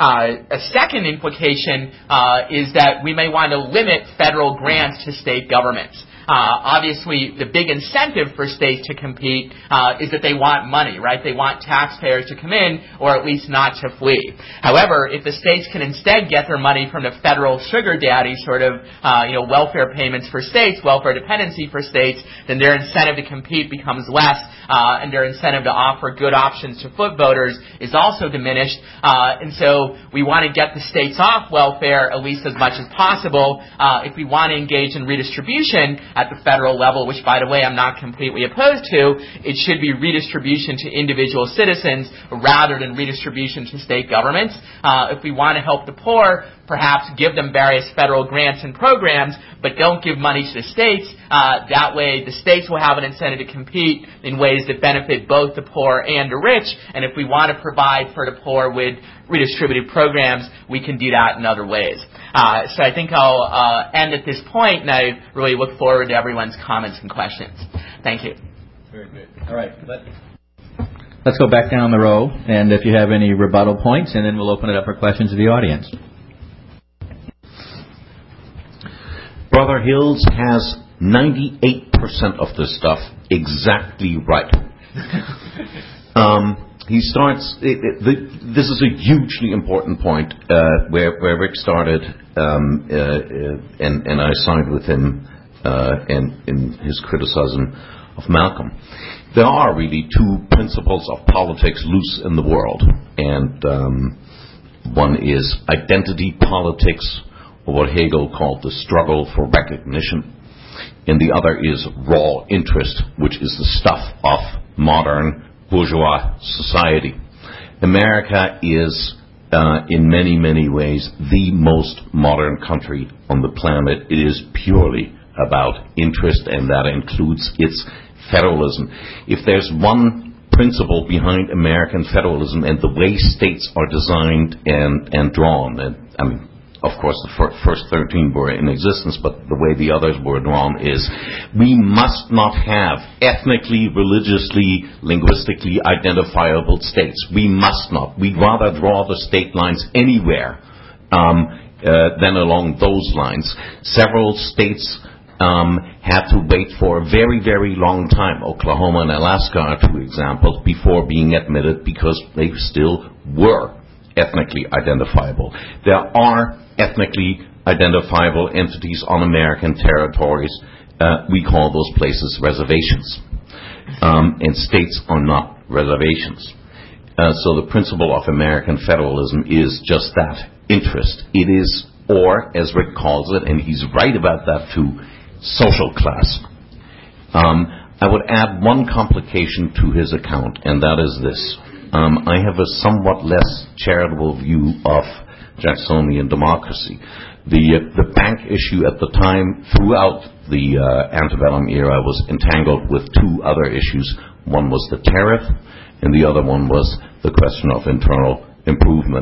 A second implication is that we may want to limit federal grants to state governments. Obviously, the big incentive for states to compete is that they want money, right? They want taxpayers to come in, or at least not to flee. However, if the states can instead get their money from the federal sugar daddy sort of, welfare payments for states, welfare dependency for states, then their incentive to compete becomes less, and their incentive to offer good options to foot voters is also diminished. And so we want to get the states off welfare at least as much as possible. If we want to engage in redistribution at the federal level, which, by the way, I'm not completely opposed to, it should be redistribution to individual citizens rather than redistribution to state governments. If we want to help the poor, perhaps give them various federal grants and programs, but don't give money to the states. That way, the states will have an incentive to compete in ways that benefit both the poor and the rich. And if we want to provide for the poor with redistributed programs, we can do that in other ways. So I think I'll end at this point, and I really look forward to everyone's comments and questions. Thank you. Very good. All right. Let's go back down the row, and if you have any rebuttal points, and then we'll open it up for questions of the audience. Brother Hills has 98% of this stuff exactly right. He starts. This is a hugely important point where Rick started, and I side with him in his criticism of Malcolm. There are really two principles of politics loose in the world, and one is identity politics, or what Hegel called the struggle for recognition, and the other is raw interest, which is the stuff of modern bourgeois society. America is, in many, many ways, the most modern country on the planet. It is purely about interest, and that includes its federalism. If there's one principle behind American federalism and the way states are designed and drawn, and I mean, of course, the first 13 were in existence, but the way the others were drawn is we must not have ethnically, religiously, linguistically identifiable states. We must not. We'd rather draw the state lines anywhere than along those lines. Several states had to wait for a very, very long time. Oklahoma and Alaska are two examples before being admitted because they still were ethnically identifiable. There are ethnically identifiable entities on American territories. We call those places reservations. And states are not reservations. So the principle of American federalism is just that, interest. It is, or as Rick calls it, and he's right about that too, social class. I would add one complication to his account, and that is this. I have a somewhat less charitable view of Jacksonian democracy. The bank issue at the time, throughout the antebellum era, was entangled with two other issues. One was the tariff, and the other one was the question of internal improvements.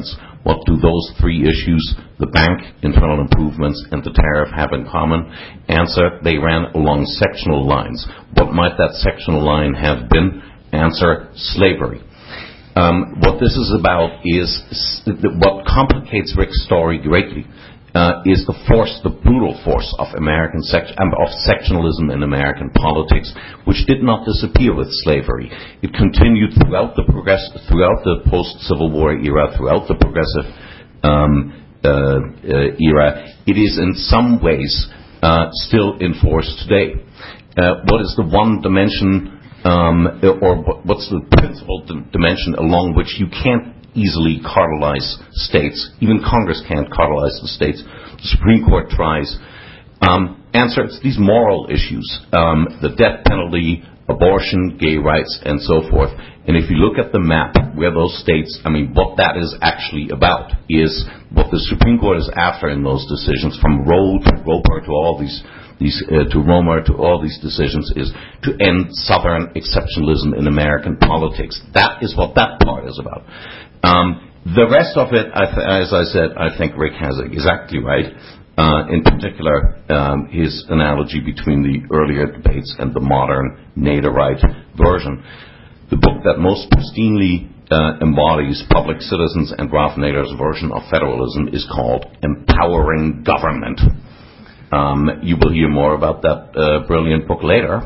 What do those three issues, the bank, internal improvements, and the tariff, have in common? Answer, they ran along sectional lines. What might that sectional line have been? Answer, slavery. What this is about is what complicates Rick's story greatly. Is the brutal force of American of sectionalism in American politics, which did not disappear with slavery. It continued throughout the post-Civil War era, throughout the progressive era. It is in some ways still in force today. What is the one dimension, or what's the principal dimension along which you can't easily cartelize states? Even Congress can't cartelize the states. The Supreme Court tries. Answer, it's these moral issues. The death penalty, abortion, gay rights, and so forth. And if you look at the map where those states, what that is actually about is what the Supreme Court is after in those decisions, from Roe to Roper to all these to Romer, to all these decisions, is to end Southern exceptionalism in American politics. That is what that part is about. The rest of it, as I said, I think Rick has it exactly right. In particular, his analogy between the earlier debates and the modern Naderite version. The book that most pristinely embodies Public Citizens and Ralph Nader's version of federalism is called Empowering Government. You will hear more about that brilliant book later.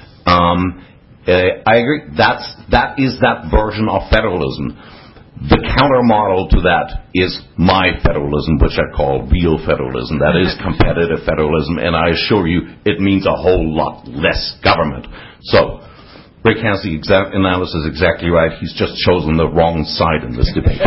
I agree. That is that version of federalism. The counter model to that is my federalism, which I call real federalism. That is competitive federalism, and I assure you it means a whole lot less government. So, Rick has the exact analysis exactly right. He's just chosen the wrong side in this debate.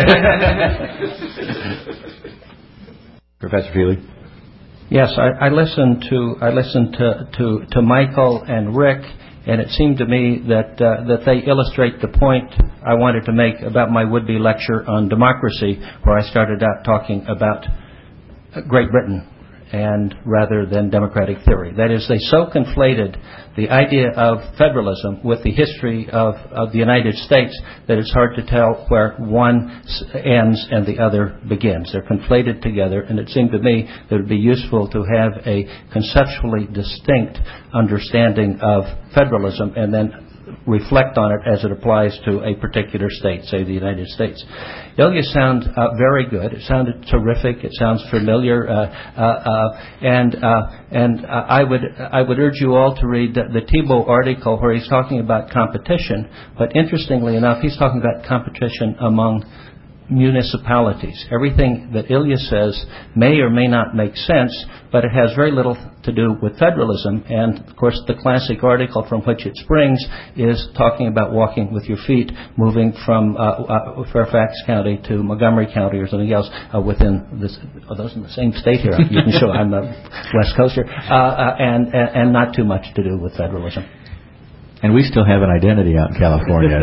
Professor Feely? Yes, I listened to Michael and Rick, and it seemed to me that they illustrate the point I wanted to make about my would-be lecture on democracy, where I started out talking about Great Britain and rather than democratic theory. That is, they so conflated the idea of federalism with the history of the United States that it's hard to tell where one ends and the other begins. They're conflated together, and it seemed to me that it would be useful to have a conceptually distinct understanding of federalism and then reflect on it as it applies to a particular state, say the United States. Ilya sounds very good. It sounded terrific. It sounds familiar, and I would urge you all to read the Thibault article where he's talking about competition. But interestingly enough, he's talking about competition among municipalities. Everything that Ilya says may or may not make sense, but it has very little to do with federalism. And, of course, the classic article from which it springs is talking about walking with your feet, moving from Fairfax County to Montgomery County or something else within this. Are those in the same state here? You can show I'm a West Coaster. And not too much to do with federalism. And we still have an identity out in California.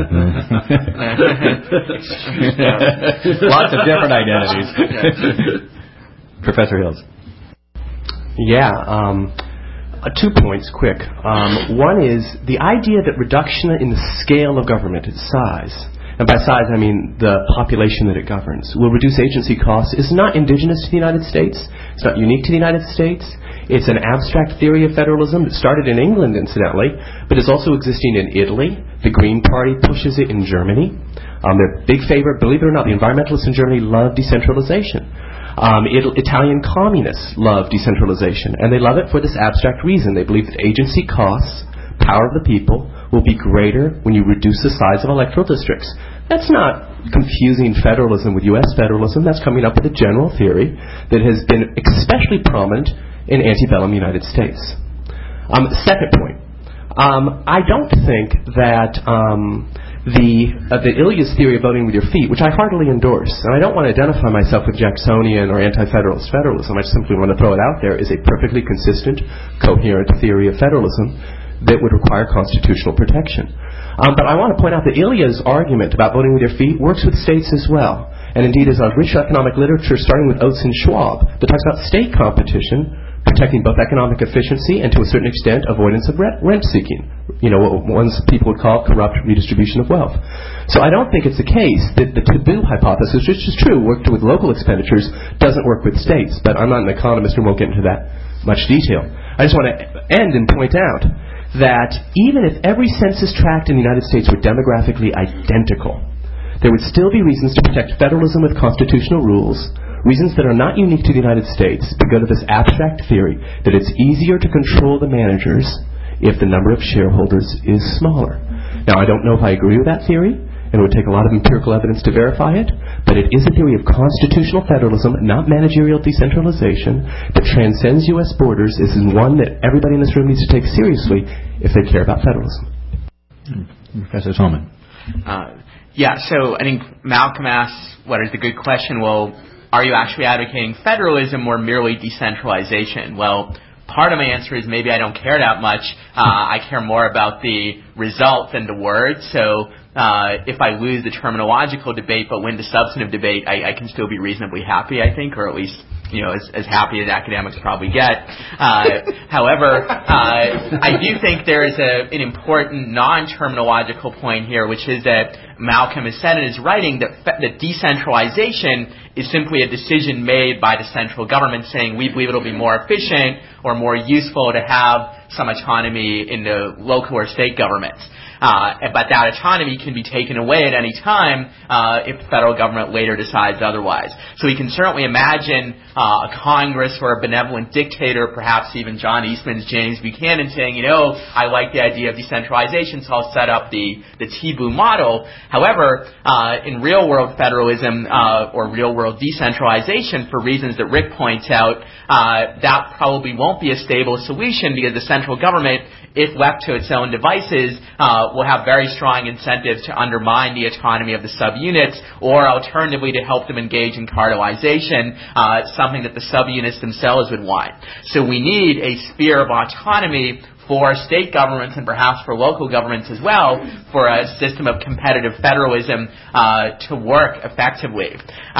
Lots of different identities. Professor Hills. Yeah, 2 points, quick. One is the idea that reduction in the scale of government, its size, and by size I mean the population that it governs, will reduce agency costs is not indigenous to the United States. It's not unique to the United States. It's an abstract theory of federalism that started in England, incidentally, but is also existing in Italy. The Green Party pushes it in Germany. Their big favorite, believe it or not, the environmentalists in Germany love decentralization. Italian communists love decentralization, and they love it for this abstract reason. They believe that agency costs, power of the people, will be greater when you reduce the size of electoral districts. That's not confusing federalism with U.S. federalism. That's coming up with a general theory that has been especially prominent in antebellum United States. Second point, I don't think that the Ilya's theory of voting with your feet, which I heartily endorse, and I don't want to identify myself with Jacksonian or anti-federalist federalism, I simply want to throw it out there, is a perfectly consistent, coherent theory of federalism that would require constitutional protection. But I want to point out that Ilya's argument about voting with your feet works with states as well. And indeed, is a rich economic literature, starting with Oates and Schwab, that talks about state competition, protecting both economic efficiency and, to a certain extent, avoidance of rent-seeking, what once people would call corrupt redistribution of wealth. So I don't think it's the case that the taboo hypothesis, which is true, worked with local expenditures, doesn't work with states. But I'm not an economist and won't get into that much detail. I just want to end and point out that even if every census tract in the United States were demographically identical, there would still be reasons to protect federalism with constitutional rules, reasons that are not unique to the United States, but go to this abstract theory that it's easier to control the managers if the number of shareholders is smaller. Now, I don't know if I agree with that theory, and it would take a lot of empirical evidence to verify it, but it is a theory of constitutional federalism, not managerial decentralization, that transcends U.S. borders. This is one that everybody in this room needs to take seriously if they care about federalism. Professor Tolman. So I think Malcolm asks, what is the good question? Well, are you actually advocating federalism or merely decentralization? Well, part of my answer is maybe I don't care that much. I care more about the result than the word. So if I lose the terminological debate but win the substantive debate, I can still be reasonably happy, I think, or at least as happy as academics probably get. However, I do think there is an important non-terminological point here, which is that Malcolm has said in his writing that decentralization is simply a decision made by the central government saying we believe it'll be more efficient or more useful to have some autonomy in the local or state governments. But that autonomy can be taken away at any time if the federal government later decides otherwise. So we can certainly imagine a Congress or a benevolent dictator, perhaps even John Eastman's James Buchanan, saying, I like the idea of decentralization, so I'll set up the TBU model. However, in real-world federalism or real-world decentralization, for reasons that Rick points out, that probably won't be a stable solution because the central government, if left to its own devices, will have very strong incentives to undermine the autonomy of the subunits or alternatively to help them engage in cartelization, something that the subunits themselves would want. So we need a sphere of autonomy for state governments and perhaps for local governments as well for a system of competitive federalism to work effectively.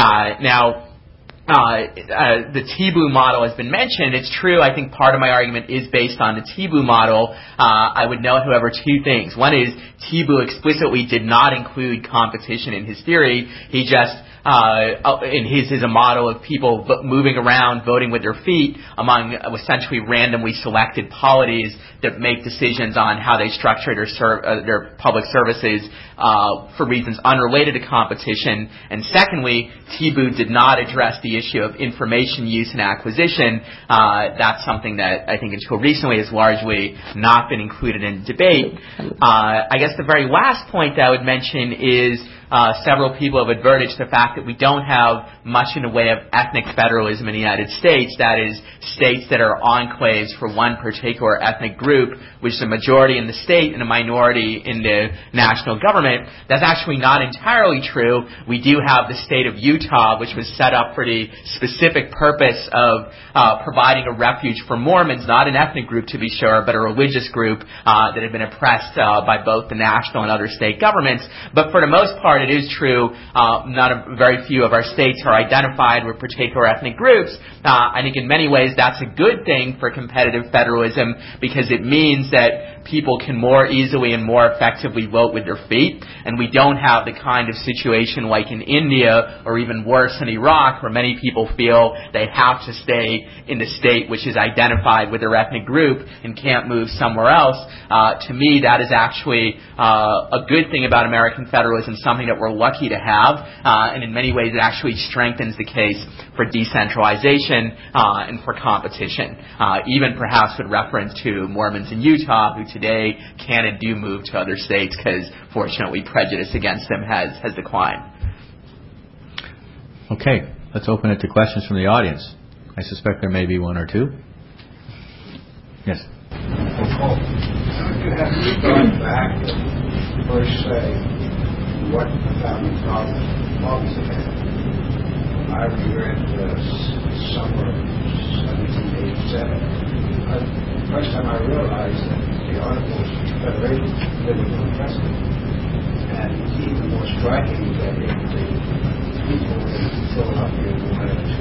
The TBU model has been mentioned. It's true, I think part of my argument is based on the TBU model. I would note, however, two things. One is TBU explicitly did not include competition in his theory. He just in his is a model of people moving around, voting with their feet among essentially randomly selected polities that make decisions on how they structure their public services for reasons unrelated to competition. And secondly, TBU did not address the issue of information use and acquisition. That's something that I think until recently has largely not been included in debate. I guess the very last point that I would mention is several people have adverted to the fact that we don't have much in the way of ethnic federalism in the United States. That is, states that are enclaves for one particular ethnic group, which is a majority in the state and a minority in the national government. That's actually not entirely true. We do have the state of Utah, which was set up for the specific purpose of providing a refuge for Mormons, not an ethnic group to be sure, but a religious group that had been oppressed by both the national and other state governments. But for the most part, it is true, very few of our states are identified with particular ethnic groups. I think in many ways that's a good thing for competitive federalism because it means that people can more easily and more effectively vote with their feet, and we don't have the kind of situation like in India or even worse in Iraq where many people feel they have to stay in the state which is identified with their ethnic group and can't move somewhere else. To me, that is actually a good thing about American federalism, something that we're lucky to have, and in many ways it actually strengthens the case for decentralization and for competition, even perhaps with reference to Mormons in Utah who today can and do move to other states because fortunately prejudice against them has declined. Okay, let's open it to questions from the audience. I suspect there may be one or two. Yes. You have to start back and first say what the founding fathers had. I read summer of 1787. First time I realized that the Articles of Confederation didn't go precedent. And even more striking that if the people in Philadelphia wanted to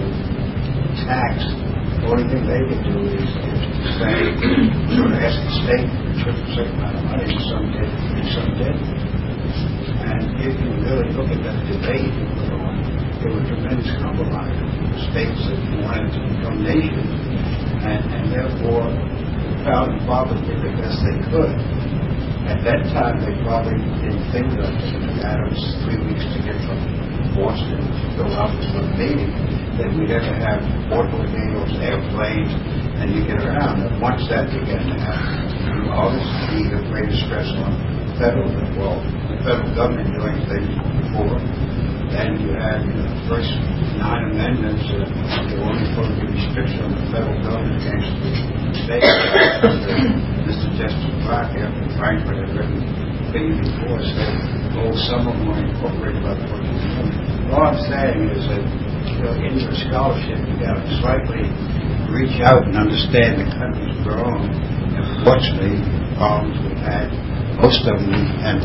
tax, the only thing they could do is to say, sort of ask the state to a certain amount of money, and some did, and some didn't. And if you really look at that debate that went on, there were tremendous compromises. States that wanted to become nations, and therefore the founding fathers did the best they could. At that time, they probably didn't think that Adams 3 weeks to get from Boston to Philadelphia for a meeting, that we'd ever have automobiles, airplanes, and you get around. And once that began to happen, you obviously need a greater stress on the federal government doing things before. Then you had the first 9 amendments that were only supposed to be restriction on the federal government against the states. Mr. Justice Clark, after Frankfurt had written things before, said, some of them were incorporated by the 14th Amendment. All I'm saying is that, in your scholarship, you got to slightly reach out and understand the countries we're on. And fortunately, the problems we've had, most of them, and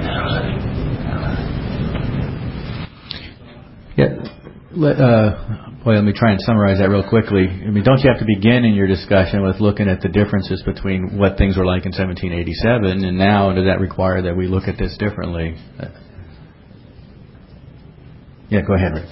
let me try and summarize that real quickly. I mean, don't you have to begin in your discussion with looking at the differences between what things were like in 1787 and now, and does that require that we look at this differently? Yeah, go ahead, Rick.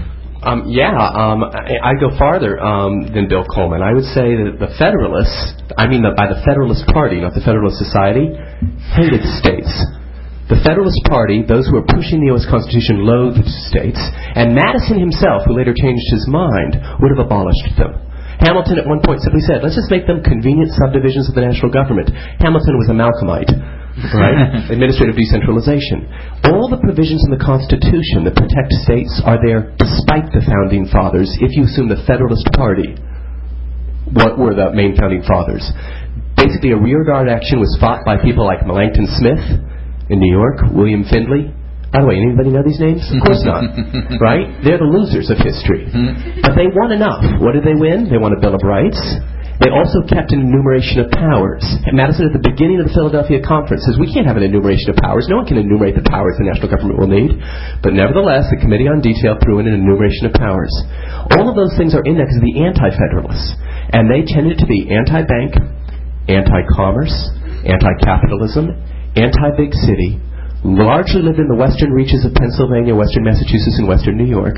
I go farther than Bill Coleman. I would say that the Federalists, by the Federalist Party, not the Federalist Society, hated states. The Federalist Party, those who were pushing the U.S. Constitution, loathed states, and Madison himself, who later changed his mind, would have abolished them. Hamilton at one point simply said, let's just make them convenient subdivisions of the national government. Hamilton was a Malcolmite, right? Administrative decentralization. All the provisions in the Constitution that protect states are there despite the Founding Fathers, if you assume the Federalist Party. What were the main Founding Fathers? Basically, a rearguard action was fought by people like Melancton Smith in New York, William Findley. By the way, anybody know these names? Of course not. Right? They're the losers of history. But they won enough. What did they win? They won a Bill of Rights. They also kept an enumeration of powers. And Madison, at the beginning of the Philadelphia Conference, says we can't have an enumeration of powers. No one can enumerate the powers the national government will need. But nevertheless, the Committee on Detail threw in an enumeration of powers. All of those things are indexed to the anti-federalists. And they tended to be anti-bank, anti-commerce, anti-capitalism, anti-big city, largely lived in the western reaches of Pennsylvania, western Massachusetts, and western New York,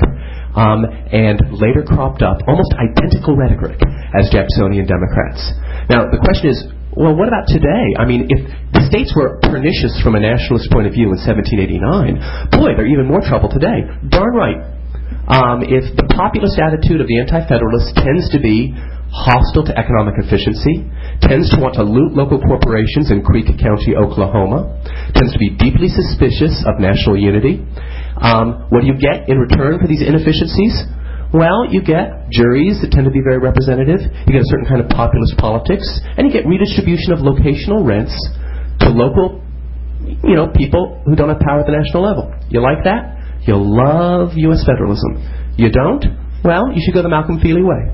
and later cropped up almost identical rhetoric as Jacksonian Democrats. Now, the question is, well, what about today? I mean, if the states were pernicious from a nationalist point of view in 1789, boy, they're even more trouble today. Darn right. If the populist attitude of the anti-federalists tends to be hostile to economic efficiency, tends to want to loot local corporations in Creek County, Oklahoma, tends to be deeply suspicious of national unity. What do you get in return for these inefficiencies? Well, you get juries that tend to be very representative, you get a certain kind of populist politics, and you get redistribution of locational rents to local, people who don't have power at the national level. You like that? You'll love U.S. federalism. You don't? Well, you should go the Malcolm Feely way.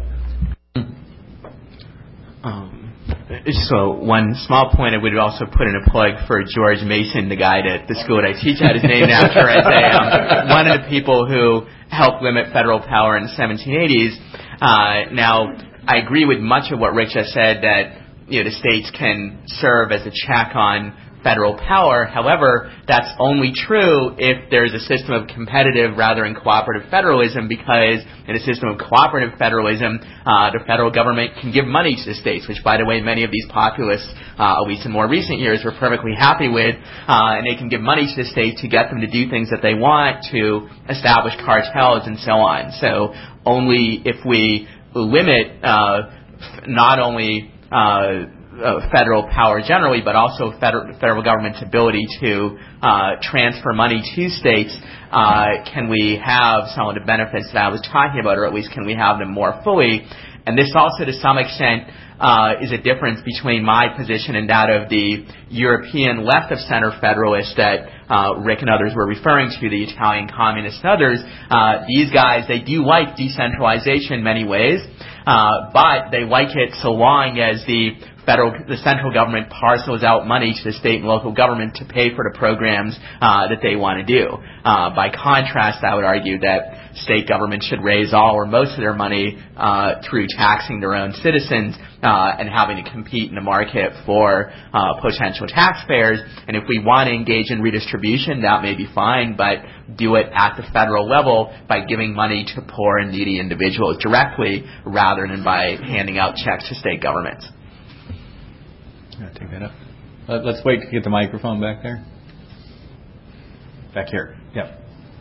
So one small point, I would also put in a plug for George Mason, the guy at the school that I teach at, is named after as one of the people who helped limit federal power in the 1780s. Now, I agree with much of what Rick just said, that the states can serve as a check on federal power. However, that's only true if there's a system of competitive rather than cooperative federalism, because in a system of cooperative federalism, the federal government can give money to the states, which, by the way, many of these populists, at least in more recent years, were perfectly happy with, and they can give money to the states to get them to do things that they want, to establish cartels and so on. So only if we limit not only federal power generally, but also federal government's ability to transfer money to states, can we have some of the benefits that I was talking about, or at least can we have them more fully. And this also, to some extent, is a difference between my position and that of the European left-of-center federalists that Rick and others were referring to, the Italian communists and others. These guys, they do like decentralization in many ways, but they like it so long as the central government parcels out money to the state and local government to pay for the programs that they want to do. By contrast, I would argue that state governments should raise all or most of their money through taxing their own citizens and having to compete in the market for potential taxpayers. And if we want to engage in redistribution, that may be fine, but do it at the federal level by giving money to poor and needy individuals directly rather than by handing out checks to state governments. I'll take that up. Let's wait to get the microphone back there. Back here. Yep.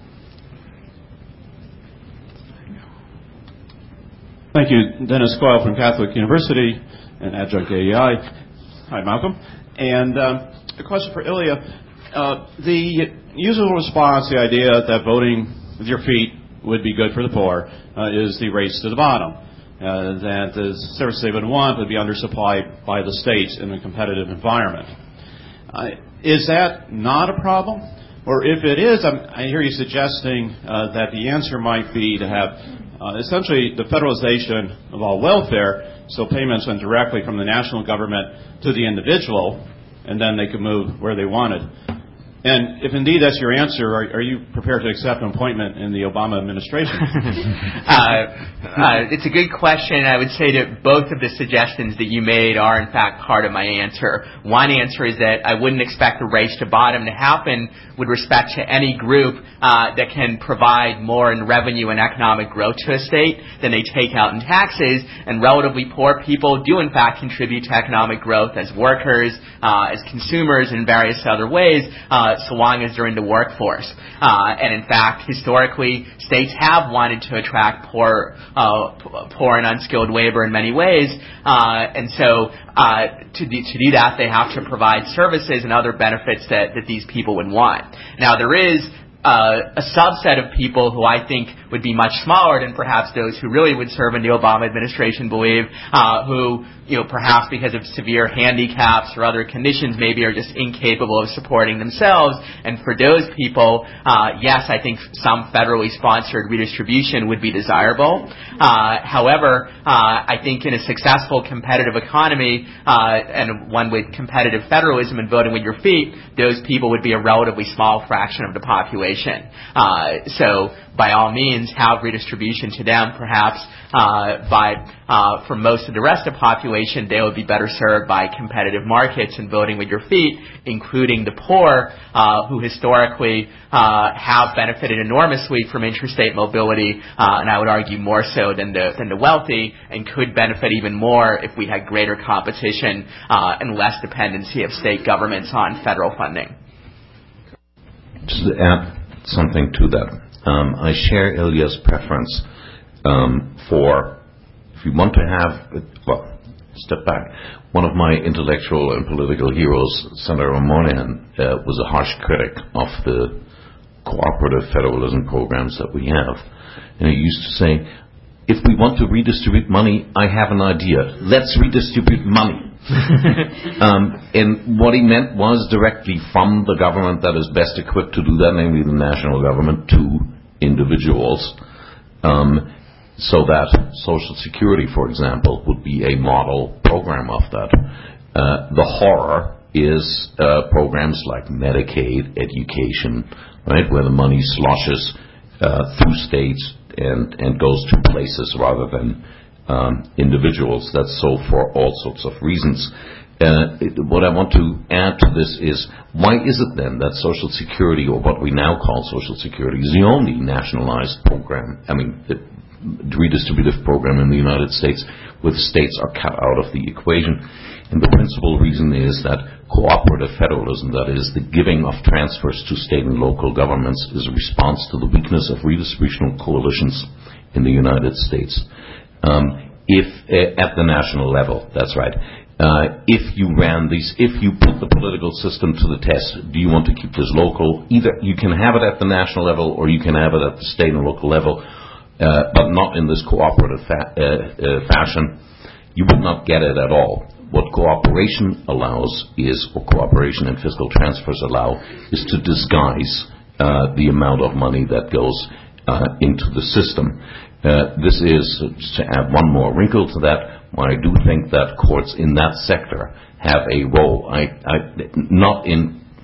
Thank you. Dennis Coyle from Catholic University and adjunct AEI. Hi, Malcolm. And a question for Ilya. The usual response, the idea that voting with your feet would be good for the poor, is the race to the bottom. That the services they would want would be undersupplied by the states in a competitive environment. Is that not a problem? Or if it is, I hear you suggesting that the answer might be to have essentially the federalization of all welfare, so payments went directly from the national government to the individual, and then they could move where they wanted. And if indeed that's your answer, are you prepared to accept an appointment in the Obama administration? It's a good question. I would say that both of the suggestions that you made are, in fact, part of my answer. One answer is that I wouldn't expect the race to bottom to happen with respect to any group that can provide more in revenue and economic growth to a state than they take out in taxes. And relatively poor people do, in fact, contribute to economic growth as workers, as consumers, and in various other ways, so long as they're in the workforce. And in fact, historically, states have wanted to attract poor and unskilled labor in many ways. And so to do that, they have to provide services and other benefits that these people would want. Now, there is a subset of people who I think would be much smaller than perhaps those who really would serve in the Obama administration believe, who, perhaps because of severe handicaps or other conditions maybe are just incapable of supporting themselves. And for those people, yes, I think some federally sponsored redistribution would be desirable. However, I think in a successful competitive economy, and one with competitive federalism and voting with your feet, those people would be a relatively small fraction of the population. So by all means, have redistribution to them, perhaps, for most of the rest of the population, they would be better served by competitive markets and voting with your feet, including the poor, who historically have benefited enormously from interstate mobility, and I would argue more so than the wealthy, and could benefit even more if we had greater competition and less dependency of state governments on federal funding. Just to add something to that, I share Ilya's preference for, if you want to have, step back. One of my intellectual and political heroes, Senator Moynihan, was a harsh critic of the cooperative federalism programs that we have. And he used to say, if we want to redistribute money, I have an idea. Let's redistribute money. And what he meant was directly from the government that is best equipped to do that, namely the national government, to individuals, so that Social Security, for example, would be a model program of that. The horror is programs like Medicaid, education, right, where the money sloshes through states and goes to places rather than individuals. That's so for all sorts of reasons. What I want to add to this is, why is it then that Social Security, or what we now call Social Security, is the only nationalized program, the redistributive program in the United States, where the states are cut out of the equation? And the principal reason is that cooperative federalism, that is, the giving of transfers to state and local governments, is a response to the weakness of redistributional coalitions in the United States. If at the national level, that's right. If you put the political system to the test, do you want to keep this local? Either you can have it at the national level, or you can have it at the state and local level, but not in this cooperative fashion. You would not get it at all. What cooperation allows is, or cooperation and fiscal transfers allow, is to disguise the amount of money that goes into the system. This is, just to add one more wrinkle to that, I do think that courts in that sector have a role. Not in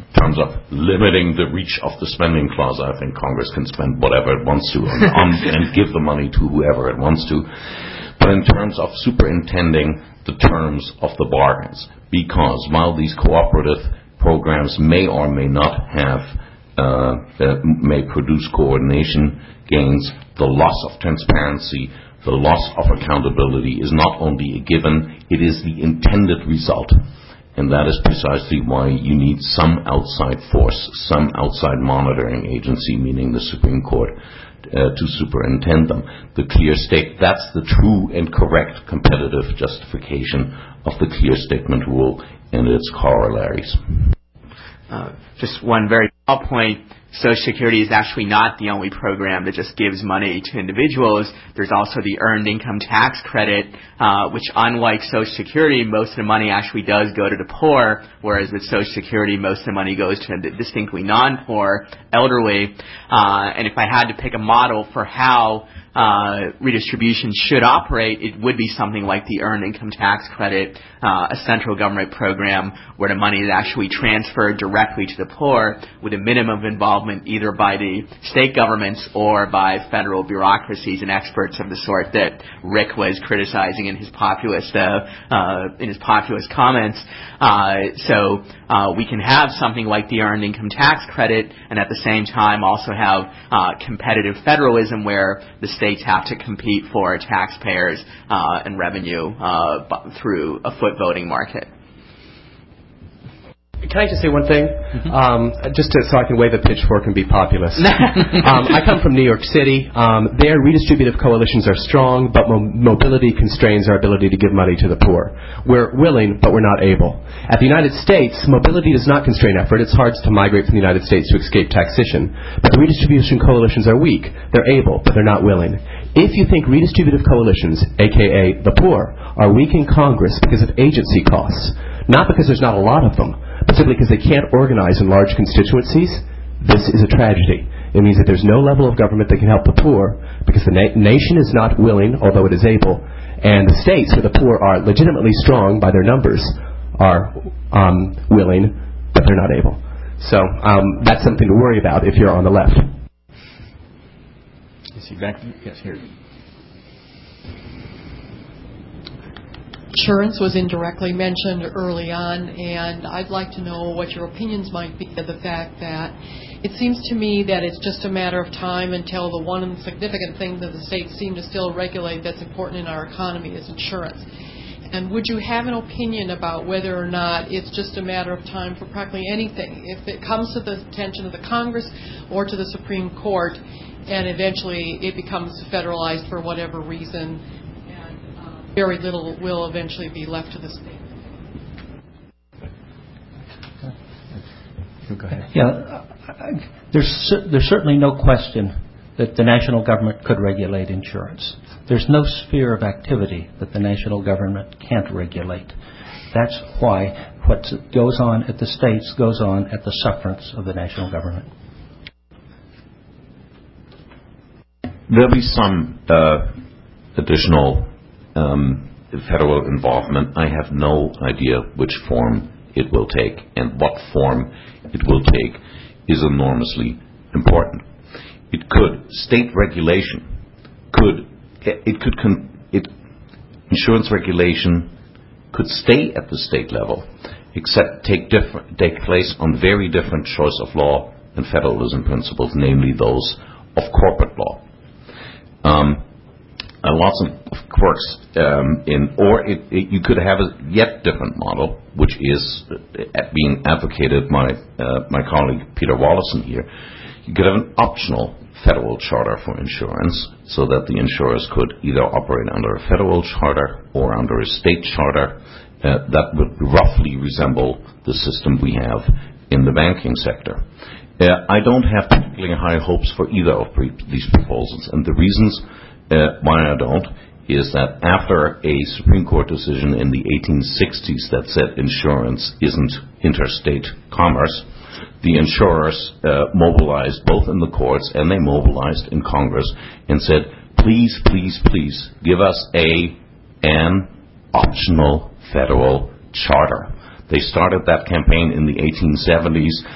terms of limiting the reach of the spending clause, I think Congress can spend whatever it wants to and give the money to whoever it wants to. But in terms of superintending the terms of the bargains, because while these cooperative programs may or may not have, may produce coordination gains, the loss of transparency, the loss of accountability is not only a given, it is the intended result. And that is precisely why you need some outside force, some outside monitoring agency, meaning the Supreme Court, to superintend them. The clear state, that's the true and correct competitive justification of the clear statement rule and its corollaries. Just one very small point. Social Security is actually not the only program that just gives money to individuals. There's also the Earned Income Tax Credit, which unlike Social Security, most of the money actually does go to the poor, whereas with Social Security, most of the money goes to the distinctly non-poor, elderly. And if I had to pick a model for how redistribution should operate, it would be something like the Earned Income Tax Credit, a central government program where the money is actually transferred directly to the poor with a minimum of involvement either by the state governments or by federal bureaucracies and experts of the sort that Rick was criticizing in his populist comments. So we can have something like the Earned Income Tax Credit and at the same time also have competitive federalism where the states have to compete for taxpayers and revenue through a foot voting market. Can I just say one thing? So I can wave a pitchfork and be populist. I come from New York City. Their redistributive coalitions are strong, but mobility constrains our ability to give money to the poor. We're willing, but we're not able. At the United States, mobility does not constrain effort. It's hard to migrate from the United States to escape taxation. But the redistribution coalitions are weak. They're able, but they're not willing. If you think redistributive coalitions, a.k.a. the poor, are weak in Congress because of agency costs, not because there's not a lot of them, but simply because they can't organize in large constituencies, this is a tragedy. It means that there's no level of government that can help the poor because the nation is not willing, although it is able, and the states where the poor are legitimately strong by their numbers are willing, but they're not able. So that's something to worry about if you're on the left. Is he back? Yes, here. Insurance was indirectly mentioned early on, and I'd like to know what your opinions might be of the fact that it seems to me that it's just a matter of time until the one significant thing that the states seem to still regulate that's important in our economy is insurance. And would you have an opinion about whether or not it's just a matter of time for practically anything, if it comes to the attention of the Congress or to the Supreme Court, and eventually it becomes federalized for whatever reason, very little will eventually be left to the state. Go ahead. Yeah, there's certainly no question that the national government could regulate insurance. There's no sphere of activity that the national government can't regulate. That's why what goes on at the states goes on at the sufferance of the national government. There'll be some additional federal involvement. I have no idea which form it will take, and what form it will take is enormously important. It could, state regulation insurance regulation could stay at the state level, except take place on very different choice of law and federalism principles, namely those of corporate law. Lots of quirks you could have a yet different model, which is being advocated by my colleague Peter Wallison here. You could have an optional federal charter for insurance, so that the insurers could either operate under a federal charter or under a state charter that would roughly resemble the system we have in the banking sector. I don't have particularly high hopes for either of these proposals, and the reasons why I don't is that after a Supreme Court decision in the 1860s that said insurance isn't interstate commerce, the insurers mobilized both in the courts and they mobilized in Congress and said, please, please, please give us an optional federal charter. They started that campaign in the 1870s.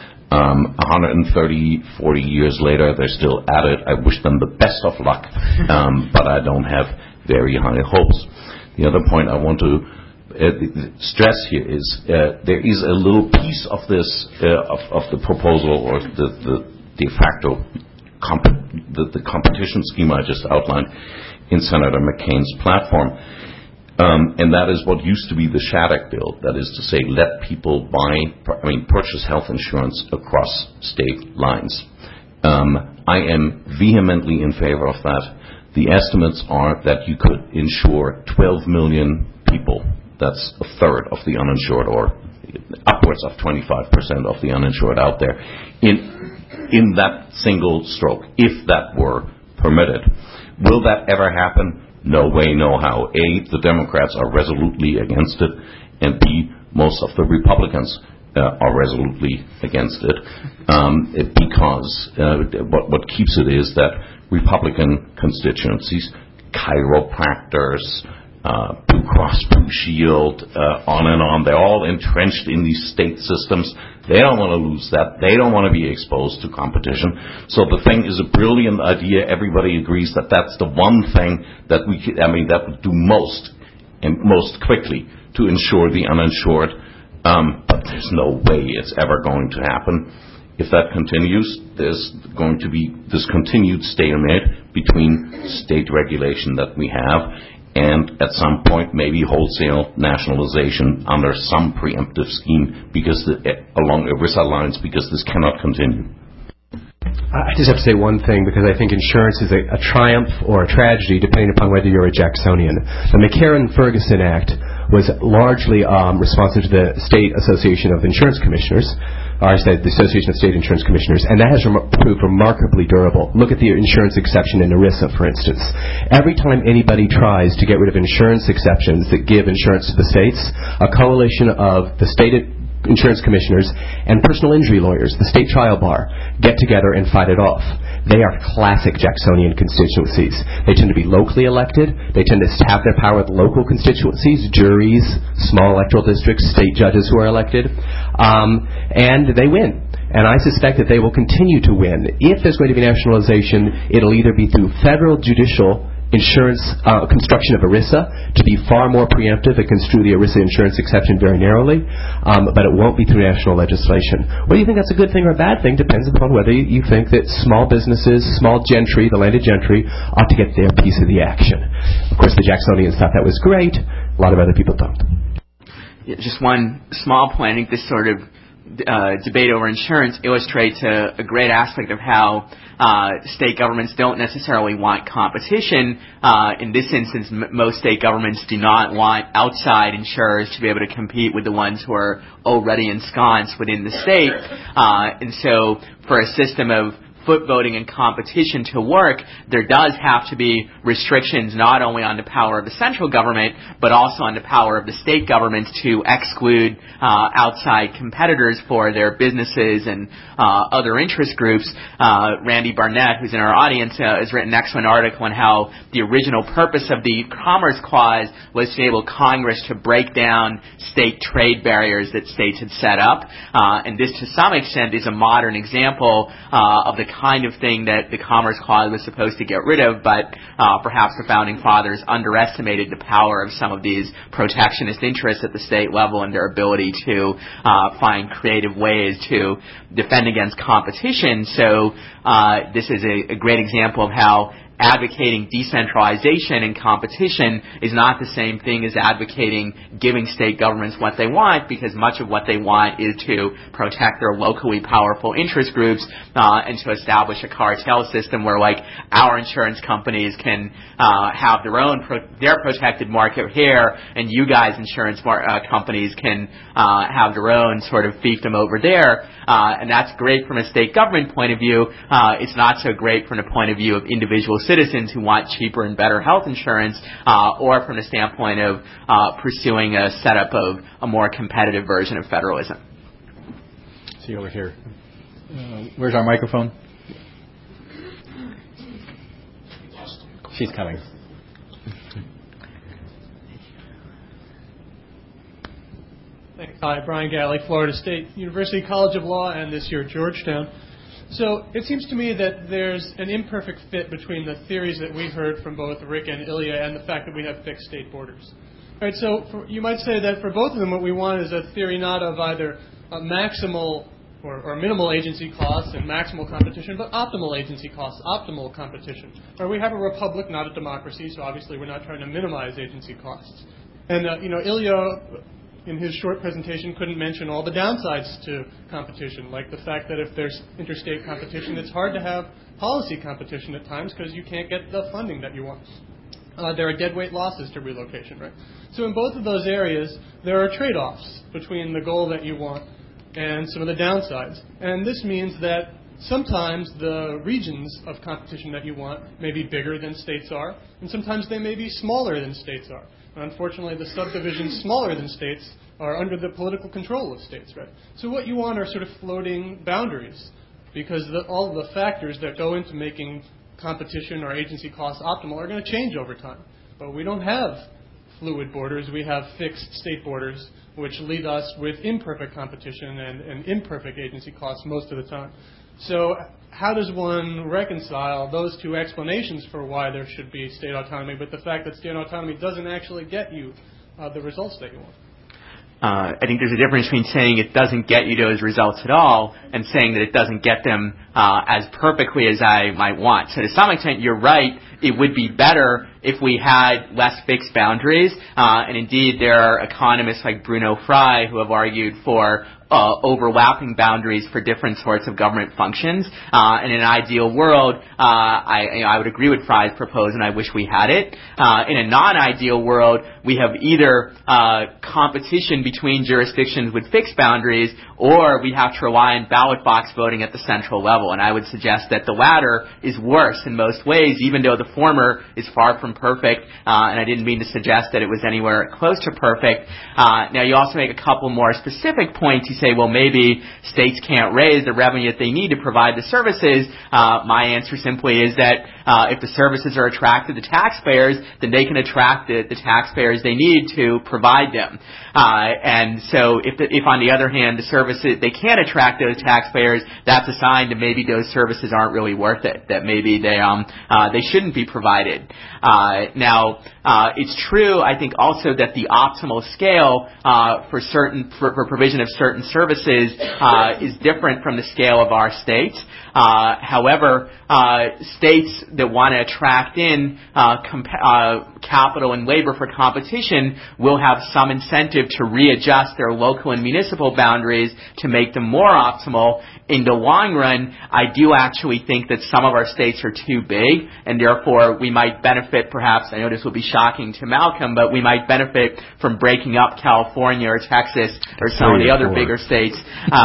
130, 40 years later, they're still at it. I wish them the best of luck, but I don't have very high hopes. The other point I want to stress here is there is a little piece of this of the proposal or the de facto the competition scheme I just outlined in Senator McCain's platform. And that is what used to be the Shattuck bill. That is to say, let people purchase health insurance across state lines. I am vehemently in favor of that. The estimates are that you could insure 12 million people. That's a third of the uninsured, or upwards of 25% of the uninsured out there, in that single stroke, if that were permitted. Will that ever happen? No way, no how. A, the Democrats are resolutely against it, and B, most of the Republicans are resolutely against it, because what keeps it is that Republican constituencies, chiropractors, Blue Cross Blue Shield, on and on, they're all entrenched in these state systems. They don't want to lose that. They don't want to be exposed to competition. So the thing is a brilliant idea. Everybody agrees that that's the one thing that that would do most and most quickly to ensure the uninsured. But there's no way it's ever going to happen. If that continues, there's going to be this continued stalemate between state regulation that we have and at some point maybe wholesale nationalization under some preemptive scheme because along ERISA lines, because this cannot continue. I just have to say one thing, because I think insurance is a triumph or a tragedy depending upon whether you're a Jacksonian. The McCarran-Ferguson Act was largely responsive to the State Association of Insurance Commissioners, or I said the Association of State Insurance Commissioners, and that has proved remarkably durable. Look at the insurance exception in ERISA, for instance. Every time anybody tries to get rid of insurance exceptions that give insurance to the states, a coalition of the state insurance commissioners and personal injury lawyers, the state trial bar, get together and fight it off. They are classic Jacksonian constituencies. They tend to be locally elected. They tend to have their power with local constituencies, juries, small electoral districts, state judges who are elected, and they win. And I suspect that they will continue to win. If there's going to be nationalization, it'll either be through federal judicial insurance construction of ERISA to be far more preemptive and construe the ERISA insurance exception very narrowly, but it won't be through national legislation. Whether you think that's a good thing or a bad thing depends upon whether you think that small businesses, small gentry, the landed gentry, ought to get their piece of the action. Of course, the Jacksonians thought that was great. A lot of other people don't. Yeah, just one small point. I think this sort of debate over insurance illustrates a great aspect of how state governments don't necessarily want competition. In this instance, most state governments do not want outside insurers to be able to compete with the ones who are already ensconced within the state. And so for a system of foot voting and competition to work, there does have to be restrictions not only on the power of the central government, but also on the power of the state governments to exclude outside competitors for their businesses and other interest groups. Randy Barnett, who's in our audience, has written an excellent article on how the original purpose of the Commerce Clause was to enable Congress to break down state trade barriers that states had set up. And this, to some extent, is a modern example of the kind of thing that the Commerce Clause was supposed to get rid of, but perhaps the Founding Fathers underestimated the power of some of these protectionist interests at the state level and their ability to find creative ways to defend against competition. So this is a great example of how advocating decentralization and competition is not the same thing as advocating giving state governments what they want, because much of what they want is to protect their locally powerful interest groups and to establish a cartel system where, like, our insurance companies can have their protected market here, and you guys insurance companies can have their own sort of fiefdom over there. And that's great from a state government point of view. It's not so great from the point of view of individual citizens who want cheaper and better health insurance, or from the standpoint of pursuing a setup of a more competitive version of federalism. See over here. Where's our microphone? She's coming. Thanks. Hi, Brian Galley, Florida State University College of Law, and this year at Georgetown. So it seems to me that there's an imperfect fit between the theories that we heard from both Rick and Ilya and the fact that we have fixed state borders. All right, so you might say that for both of them, what we want is a theory not of either a maximal or minimal agency costs and maximal competition, but optimal agency costs, optimal competition. Or we have a republic, not a democracy, so obviously we're not trying to minimize agency costs. And, Ilya, in his short presentation, couldn't mention all the downsides to competition, like the fact that if there's interstate competition, it's hard to have policy competition at times because you can't get the funding that you want. There are deadweight losses to relocation, right? So in both of those areas, there are trade-offs between the goal that you want and some of the downsides. And this means that sometimes the regions of competition that you want may be bigger than states are, and sometimes they may be smaller than states are. Unfortunately, the subdivisions smaller than states are under the political control of states, right? So what you want are sort of floating boundaries, because all of the factors that go into making competition or agency costs optimal are going to change over time. But we don't have fluid borders. We have fixed state borders, which leave us with imperfect competition and imperfect agency costs most of the time. So how does one reconcile those two explanations for why there should be state autonomy, but the fact that state autonomy doesn't actually get you the results that you want? I think there's a difference between saying it doesn't get you those results at all and saying that it doesn't get them as perfectly as I might want. So to some extent, you're right. It would be better if we had less fixed boundaries. And indeed, there are economists like Bruno Frey who have argued for overlapping boundaries for different sorts of government functions. In an ideal world, I would agree with Frey's proposal, and I wish we had it. In a non-ideal world, we have either competition between jurisdictions with fixed boundaries, or we have to rely on ballot box voting at the central level. And I would suggest that the latter is worse in most ways, even though the former is far from perfect. And I didn't mean to suggest that it was anywhere close to perfect. Now, you also make a couple more specific points. You say, well, maybe states can't raise the revenue that they need to provide the services. My answer simply is that if the services are attractive to taxpayers, then they can attract the taxpayers they need to provide them. And so if on the other hand the services, they can't attract those taxpayers, that's a sign that maybe those services aren't really worth it, that maybe they shouldn't be provided. Now, it's true, I think, also that the optimal scale for provision of certain services is different from the scale of our states. However, states that want to attract in capital and labor for competition will have some incentive to readjust their local and municipal boundaries to make them more optimal. In the long run, I do actually think that some of our states are too big, and therefore we might benefit, perhaps, I know this will be shocking to Malcolm, but we might benefit from breaking up California or Texas or some of the other bigger states.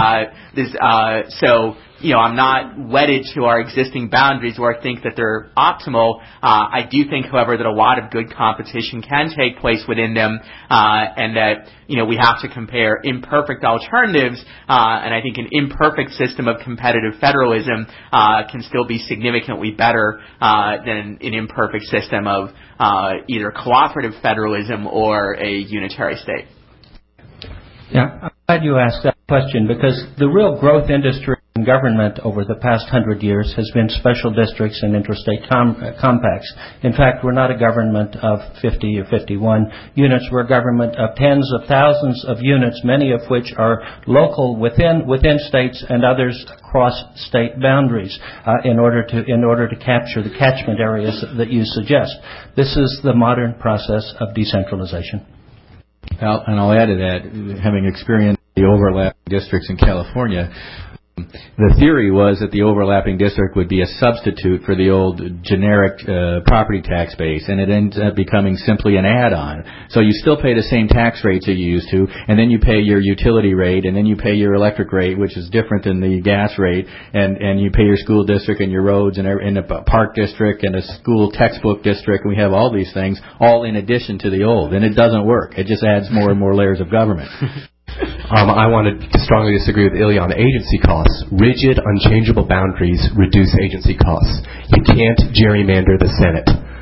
I'm not wedded to our existing boundaries where I think that they're optimal. I do think, however, that a lot of good competition can take place within them, and that, we have to compare imperfect alternatives, and I think an imperfect system of competitive federalism can still be significantly better than an imperfect system of either cooperative federalism or a unitary state. Yeah, I'm glad you asked that question, because the real growth industry in government over the past 100 years has been special districts and interstate compacts. In fact, we're not a government of 50 or 51 units. We're a government of tens of thousands of units, many of which are local within states and others across state boundaries in order to capture the catchment areas that you suggest. This is the modern process of decentralization. And I'll add to that, having experienced the overlapping districts in California, the theory was that the overlapping district would be a substitute for the old generic property tax base, and it ends up becoming simply an add-on. So you still pay the same tax rates that you used to, and then you pay your utility rate, and then you pay your electric rate, which is different than the gas rate, and you pay your school district and your roads and a park district and a school textbook district, and we have all these things, all in addition to the old. And it doesn't work. It just adds more and more layers of government. I wanted to strongly disagree with Ilya on the agency costs. Rigid, unchangeable boundaries reduce agency costs. You can't gerrymander the Senate. The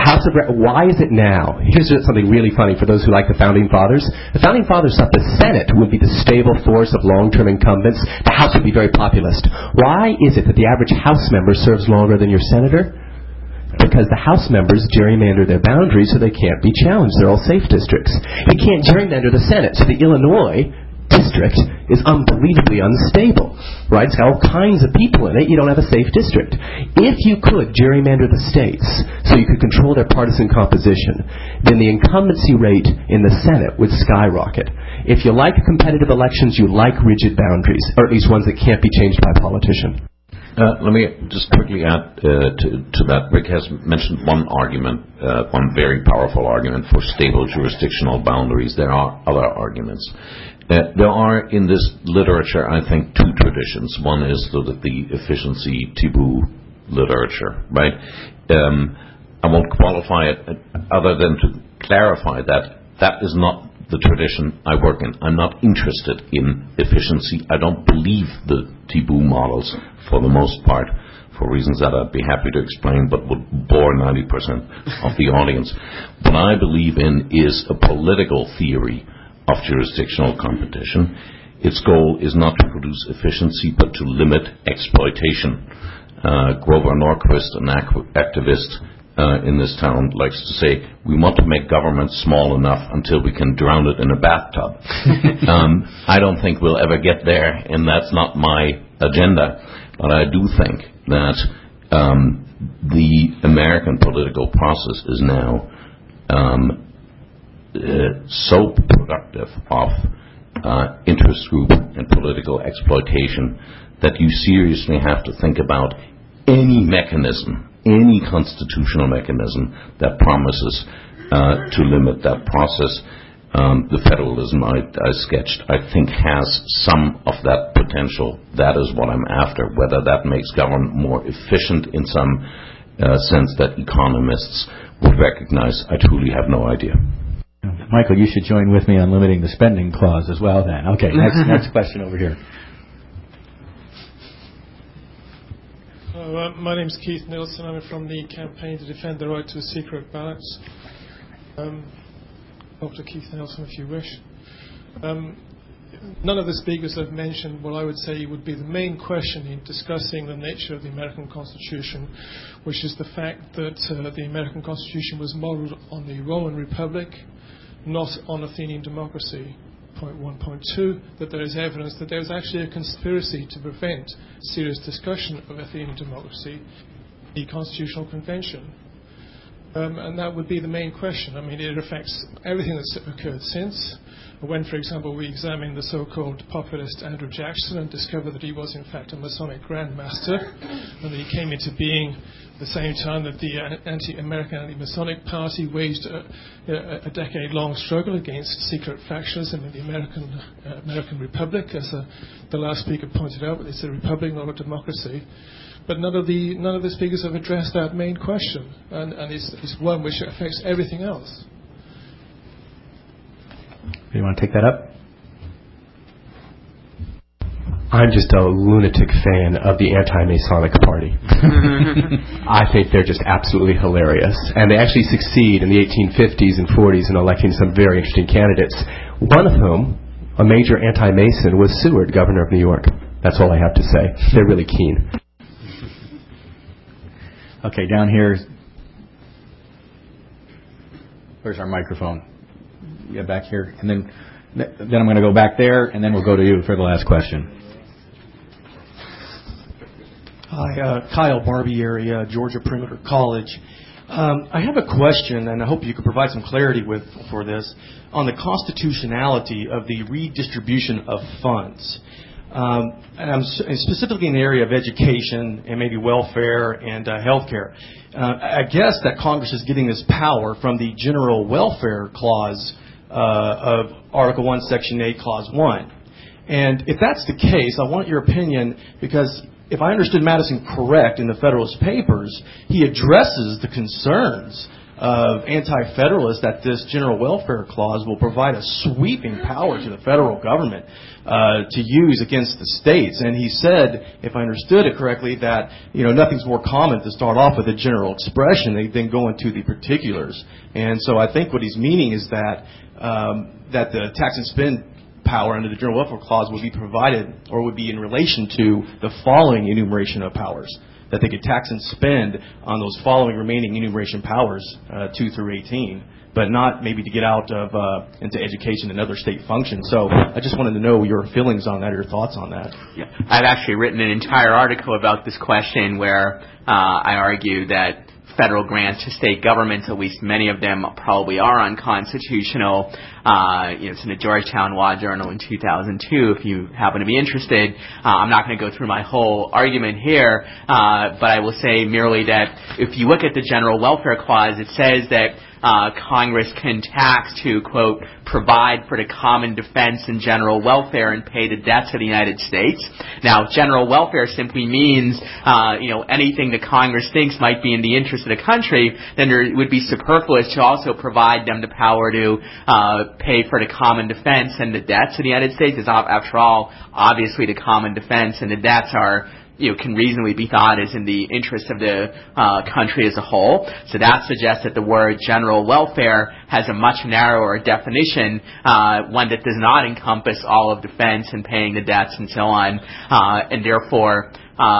Why is it now? Here's something really funny for those who like the Founding Fathers. The Founding Fathers thought the Senate would be the stable force of long-term incumbents. The House would be very populist. Why is it that the average House member serves longer than your senator? Because the House members gerrymander their boundaries so they can't be challenged. They're all safe districts. You can't gerrymander the Senate. So the Illinois district is unbelievably unstable, right? It's got all kinds of people in it. You don't have a safe district. If you could gerrymander the states so you could control their partisan composition, then the incumbency rate in the Senate would skyrocket. If you like competitive elections, you like rigid boundaries, or at least ones that can't be changed by a politician. Let me just quickly add to that. Rick has mentioned one argument, one very powerful argument for stable jurisdictional boundaries. There are other arguments. There are in this literature, I think, two traditions. One is the efficiency taboo literature, right? I won't qualify it other than to clarify that is not the tradition I work in. I'm not interested in efficiency. I don't believe the taboo models for the most part, for reasons that I'd be happy to explain, but would bore 90% of the audience. What I believe in is a political theory of jurisdictional competition. Its goal is not to produce efficiency, but to limit exploitation. Grover Norquist, an activist in this town, likes to say, we want to make government small enough until we can drown it in a bathtub. I don't think we'll ever get there, and that's not my agenda. But I do think that the American political process is now so productive of interest group and political exploitation that you seriously have to think about any mechanism, any constitutional mechanism that promises to limit that process. The federalism I sketched, I think, has some of that potential. That is what I'm after. Whether that makes government more efficient in some sense that economists would recognize, I truly have no idea. Michael, you should join with me on limiting the spending clause as well then. Okay, next question over here. My name is Keith Nielsen. I'm from the Campaign to Defend the Right to a Secret Ballot. Dr. Keith Nielsen, if you wish. None of the speakers have mentioned what I would say would be the main question in discussing the nature of the American Constitution, which is the fact that the American Constitution was modeled on the Roman Republic, not on Athenian democracy. Point 1. Point 2, that there is evidence that there was actually a conspiracy to prevent serious discussion of Athenian democracy, the Constitutional Convention. And that would be the main question. I mean, it affects everything that's occurred since. When, for example, we examined the so-called populist Andrew Jackson and discovered that he was, in fact, a Masonic Grandmaster, and that he came into being the same time that the American Anti-Masonic Party waged a decade-long struggle against secret factionalism in the American Republic. As the last speaker pointed out, it's a republic, not a democracy. But none of the speakers have addressed that main question, and it's one which affects everything else. Do you want to take that up? I'm just a lunatic fan of the anti-Masonic Party. I think they're just absolutely hilarious. And they actually succeed in the 1850s and 40s in electing some very interesting candidates, one of whom, a major anti-Mason, was Seward, governor of New York. That's all I have to say. They're really keen. Okay, down here. Where's our microphone? Yeah, back here. And then I'm going to go back there, and then we'll go to you for the last question. Hi, Kyle Barbieri, Georgia Perimeter College. I have a question, and I hope you could provide some clarity for this, on the constitutionality of the redistribution of funds. And I'm specifically in the area of education and maybe welfare and health care. I guess that Congress is getting this power from the General Welfare Clause of Article 1, Section 8, Clause 1. And if that's the case, I want your opinion, because if I understood Madison correct in the Federalist Papers, he addresses the concerns of anti-federalists that this general welfare clause will provide a sweeping power to the federal government to use against the states. And he said, if I understood it correctly, that nothing's more common to start off with a general expression than then go into the particulars. And so I think what he's meaning is that that the tax and spend power under the General Welfare Clause would be provided or would be in relation to the following enumeration of powers, that they could tax and spend on those following remaining enumeration powers, 2 through 18, but not maybe to get out of into education and other state functions. So I just wanted to know your feelings on that, or your thoughts on that. Yeah. I've actually written an entire article about this question where I argue that federal grants to state governments, at least many of them, probably are unconstitutional. It's in the Georgetown Law Journal in 2002, if you happen to be interested. I'm not going to go through my whole argument here, but I will say merely that if you look at the General Welfare Clause, it says that Congress can tax to, quote, provide for the common defense and general welfare and pay the debts of the United States. Now, general welfare simply means, anything that Congress thinks might be in the interest of the country, then it would be superfluous to also provide them the power to pay for the common defense and the debts of the United States. Because after all, obviously the common defense and the debts are can reasonably be thought as in the interest of the country as a whole. So that suggests that the word general welfare has a much narrower definition, one that does not encompass all of defense and paying the debts and so on, and therefore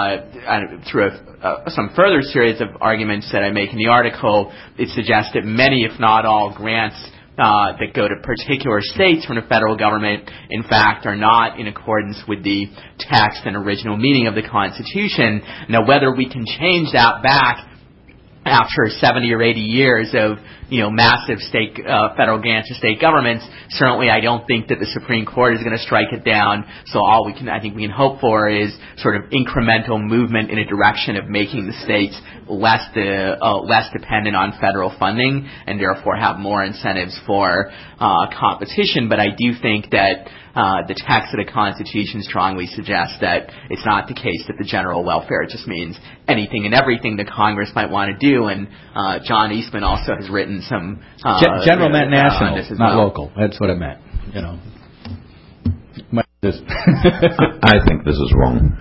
through some further series of arguments that I make in the article, it suggests that many, if not all, grants that go to particular states from the federal government, in fact, are not in accordance with the text and original meaning of the Constitution. Now, whether we can change that back after 70 or 80 years of massive federal grants to state governments, certainly I don't think that the Supreme Court is going to strike it down. So I think we can hope for is sort of incremental movement in a direction of making the states less dependent on federal funding and therefore have more incentives for competition. But I do think that the text of the Constitution strongly suggests that it's not the case that the general welfare just means anything and everything that Congress might want to do. And John Eastman also has written some general meant national, not local. That's what it meant. I think this is wrong.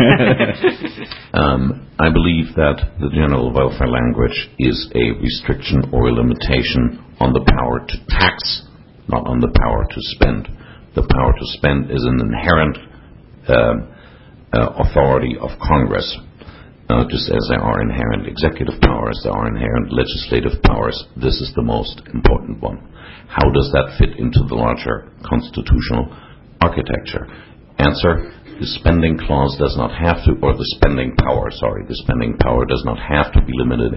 I believe that the general welfare language is a restriction or a limitation on the power to tax, not on the power to spend. The power to spend is an inherent authority of Congress. Just as there are inherent executive powers, there are inherent legislative powers. This is the most important one. How does that fit into the larger constitutional architecture? Answer, the spending clause does not have to, or the spending power does not have to be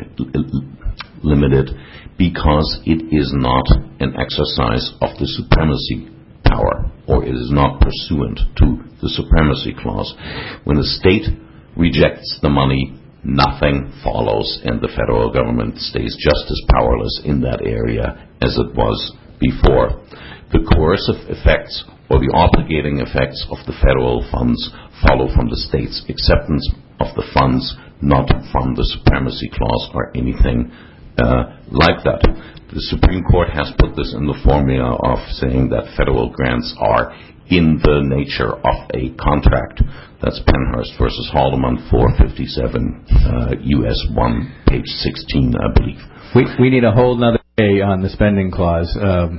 limited because it is not an exercise of the supremacy power, or it is not pursuant to the supremacy clause. When a state rejects the money, nothing follows, and the federal government stays just as powerless in that area as it was before. The coercive effects or the obligating effects of the federal funds follow from the state's acceptance of the funds, not from the supremacy clause or anything like that. The Supreme Court has put this in the formula of saying that federal grants are in the nature of a contract. That's Pennhurst versus Haldeman, 457 U.S. 1, page 16, I believe. We need a whole nother day on the spending clause,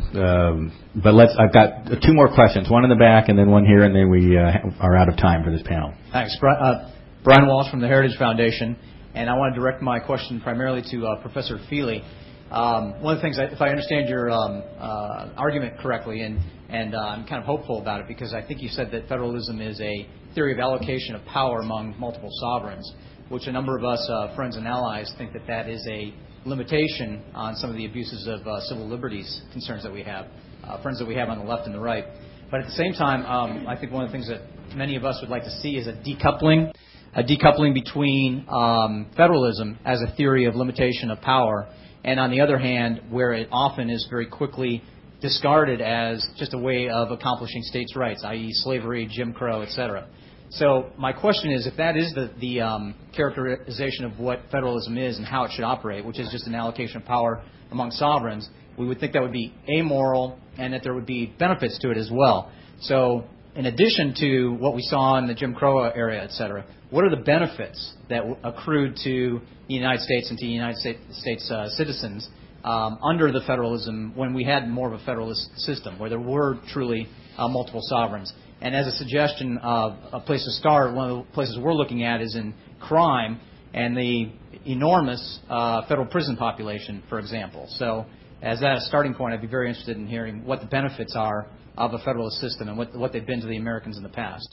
but I've got two more questions, one in the back and then one here, and then we are out of time for this panel. Thanks. Brian Walsh from the Heritage Foundation, and I want to direct my question primarily to Professor Feely. One of the things, if I understand your argument correctly, and I'm kind of hopeful about it because I think you said that federalism is a theory of allocation of power among multiple sovereigns, which a number of us, friends and allies, think that is a limitation on some of the abuses of civil liberties concerns that we have, friends that we have on the left and the right. But at the same time, I think one of the things that many of us would like to see is a decoupling between federalism as a theory of limitation of power, and on the other hand, where it often is very quickly discarded as just a way of accomplishing states' rights, i.e. slavery, Jim Crow, etc. So my question is, if that is the characterization of what federalism is and how it should operate, which is just an allocation of power among sovereigns, we would think that would be amoral and that there would be benefits to it as well. So in addition to what we saw in the Jim Crow era, et cetera, what are the benefits that accrued to the United States and to United States citizens under the federalism when we had more of a federalist system where there were truly multiple sovereigns? And as a suggestion of a place to start, one of the places we're looking at is in crime and the enormous federal prison population, for example. So as that starting point, I'd be very interested in hearing what the benefits are of a federalist system and what they've been to the Americans in the past.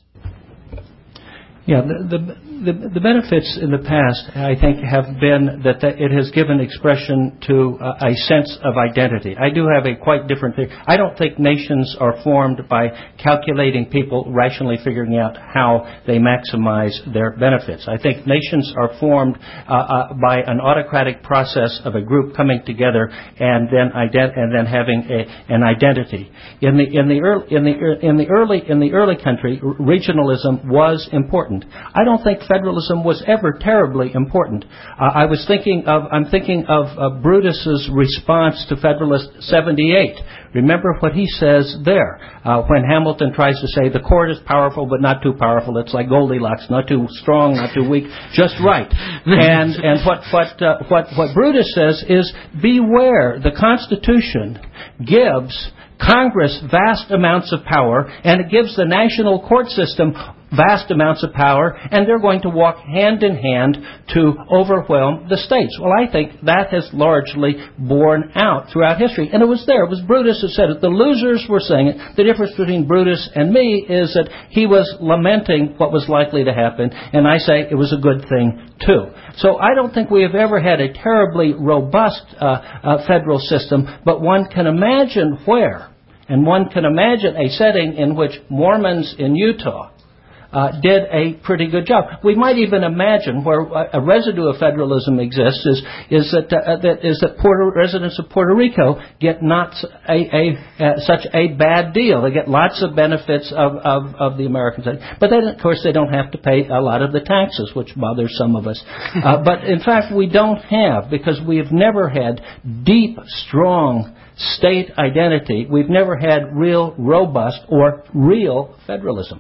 Yeah, the benefits in the past, I think, have been that it has given expression to a sense of identity. I do have a quite different thing. I don't think nations are formed by calculating people rationally figuring out how they maximize their benefits. I think nations are formed by an autocratic process of a group coming together and then having an identity. In the early country, regionalism was important. I don't think federalism was ever terribly important. I'm thinking of Brutus's response to Federalist 78. Remember what he says there when Hamilton tries to say the court is powerful but not too powerful. It's like Goldilocks, not too strong, not too weak, just right. And what Brutus says is beware. The Constitution gives Congress vast amounts of power, and it gives the national court system vast amounts of power, and they're going to walk hand in hand to overwhelm the states. Well, I think that has largely borne out throughout history. And it was there. It was Brutus who said it. The losers were saying it. The difference between Brutus and me is that he was lamenting what was likely to happen, and I say it was a good thing, too. So I don't think we have ever had a terribly robust federal system, but one can imagine where, and one can imagine a setting in which Mormons in Utah did a pretty good job. We might even imagine where a residue of federalism exists is that residents of Puerto Rico get not such a bad deal. They get lots of benefits of the American side, but then of course they don't have to pay a lot of the taxes, which bothers some of us. But in fact, we don't have, because we have never had deep, strong state identity. We've never had real, robust, or real federalism.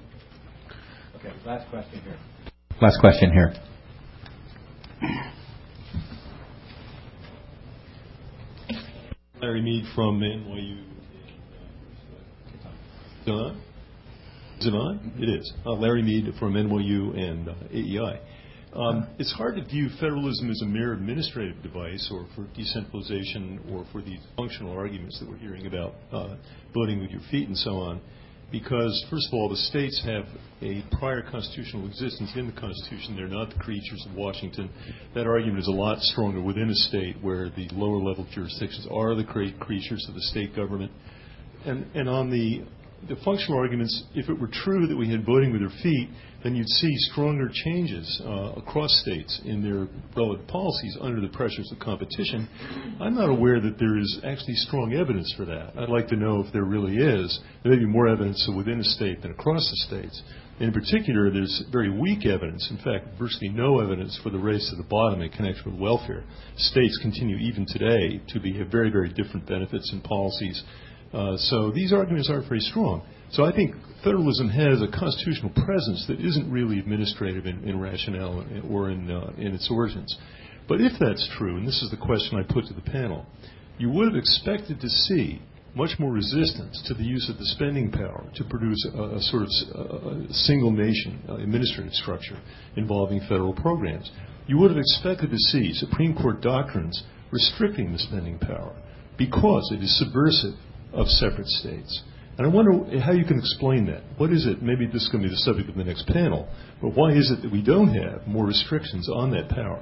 Last question here. Larry Mead from NYU. Is it on? Is it on? It is. Larry Mead from NYU and AEI. It's hard to view federalism as a mere administrative device or for decentralization or for these functional arguments that we're hearing about voting with your feet and so on. Because, first of all, the states have a prior constitutional existence in the Constitution. They're not the creatures of Washington. That argument is a lot stronger within a state where the lower-level jurisdictions are the creatures of the state government. And on the functional arguments, if it were true that we had voting with our feet, then you'd see stronger changes across states in their relative policies under the pressures of competition. I'm not aware that there is actually strong evidence for that. I'd like to know if there really is. There may be more evidence within a state than across the states. In particular, there's very weak evidence, in fact, virtually no evidence for the race to the bottom in connection with welfare. States continue even today to have very, very different benefits and policies. So these arguments aren't very strong. So I think federalism has a constitutional presence that isn't really administrative in rationale or in its origins. But if that's true, and this is the question I put to the panel, you would have expected to see much more resistance to the use of the spending power to produce a sort of a single nation administrative structure involving federal programs. You would have expected to see Supreme Court doctrines restricting the spending power because it is subversive of separate states. And I wonder how you can explain that. What is it? Maybe this is going to be the subject of the next panel. But why is it that we don't have more restrictions on that power?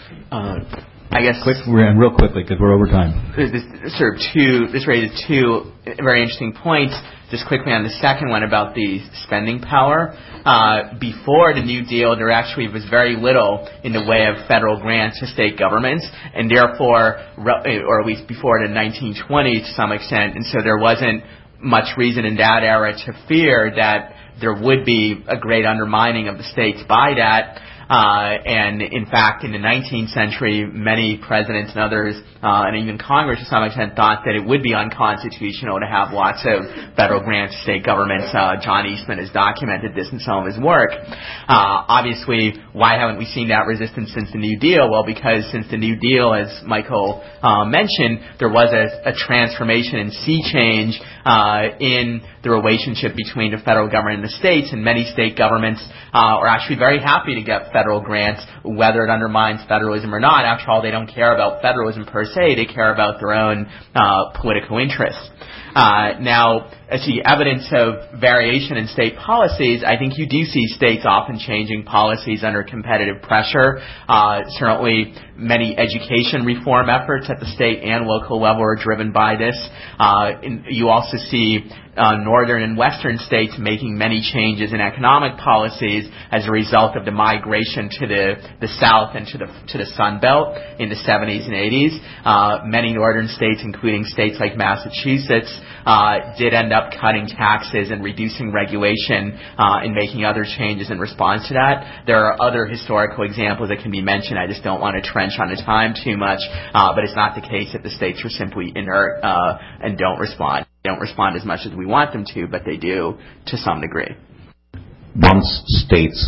I guess real quickly because we're over time. This raises two very interesting points. Just quickly on the second one about the spending power. Before the New Deal, there actually was very little in the way of federal grants to state governments, and therefore, or at least before the 1920s to some extent, and so there wasn't much reason in that era to fear that there would be a great undermining of the states by that. And in fact, in the 19th century, many presidents and others, and even Congress to some extent, thought that it would be unconstitutional to have lots of federal grants to state governments. John Eastman has documented this in some of his work. Obviously, why haven't we seen that resistance since the New Deal? Well, because since the New Deal, as Michael mentioned, there was a transformation and sea change in the relationship between the federal government and the states, and many state governments are actually very happy to get federal grants, whether it undermines federalism or not. After all, they don't care about federalism per se, they care about their own political interests. Now, as the evidence of variation in state policies, I think you do see states often changing policies under competitive pressure. Certainly, many education reform efforts at the state and local level are driven by this. You also see northern and western states making many changes in economic policies as a result of the migration to the south and to the Sun Belt in the 70s and 80s. Many northern states, including states like Massachusetts, did end up cutting taxes and reducing regulation and making other changes in response to that. There are other historical examples that can be mentioned. I just don't want to trench on the time too much, but it's not the case that the states are simply inert and don't respond. They don't respond as much as we want them to, but they do to some degree. Once states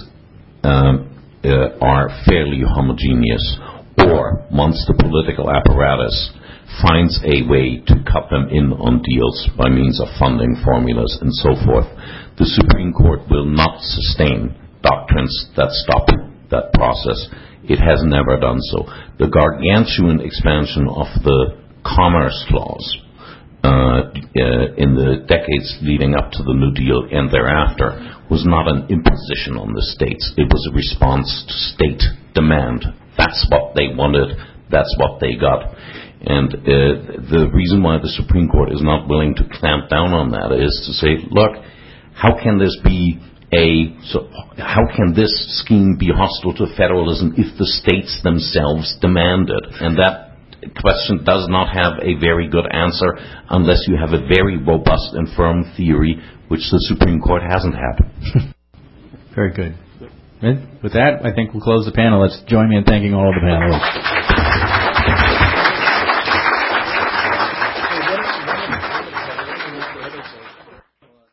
are fairly homogeneous, or once the political apparatus finds a way to cut them in on deals by means of funding formulas and so forth, the Supreme Court will not sustain doctrines that stop that process. It has never done so. The gargantuan expansion of the Commerce Clause in the decades leading up to the New Deal and thereafter was not an imposition on the states. It was a response to state demand. That's what they wanted. That's what they got. And the reason why the Supreme Court is not willing to clamp down on that is to say, look, how can this scheme be hostile to federalism if the states themselves demand it? And that question does not have a very good answer unless you have a very robust and firm theory, which the Supreme Court hasn't had. Very good. With that, I think we'll close the panel. Let's join me in thanking all of the panelists.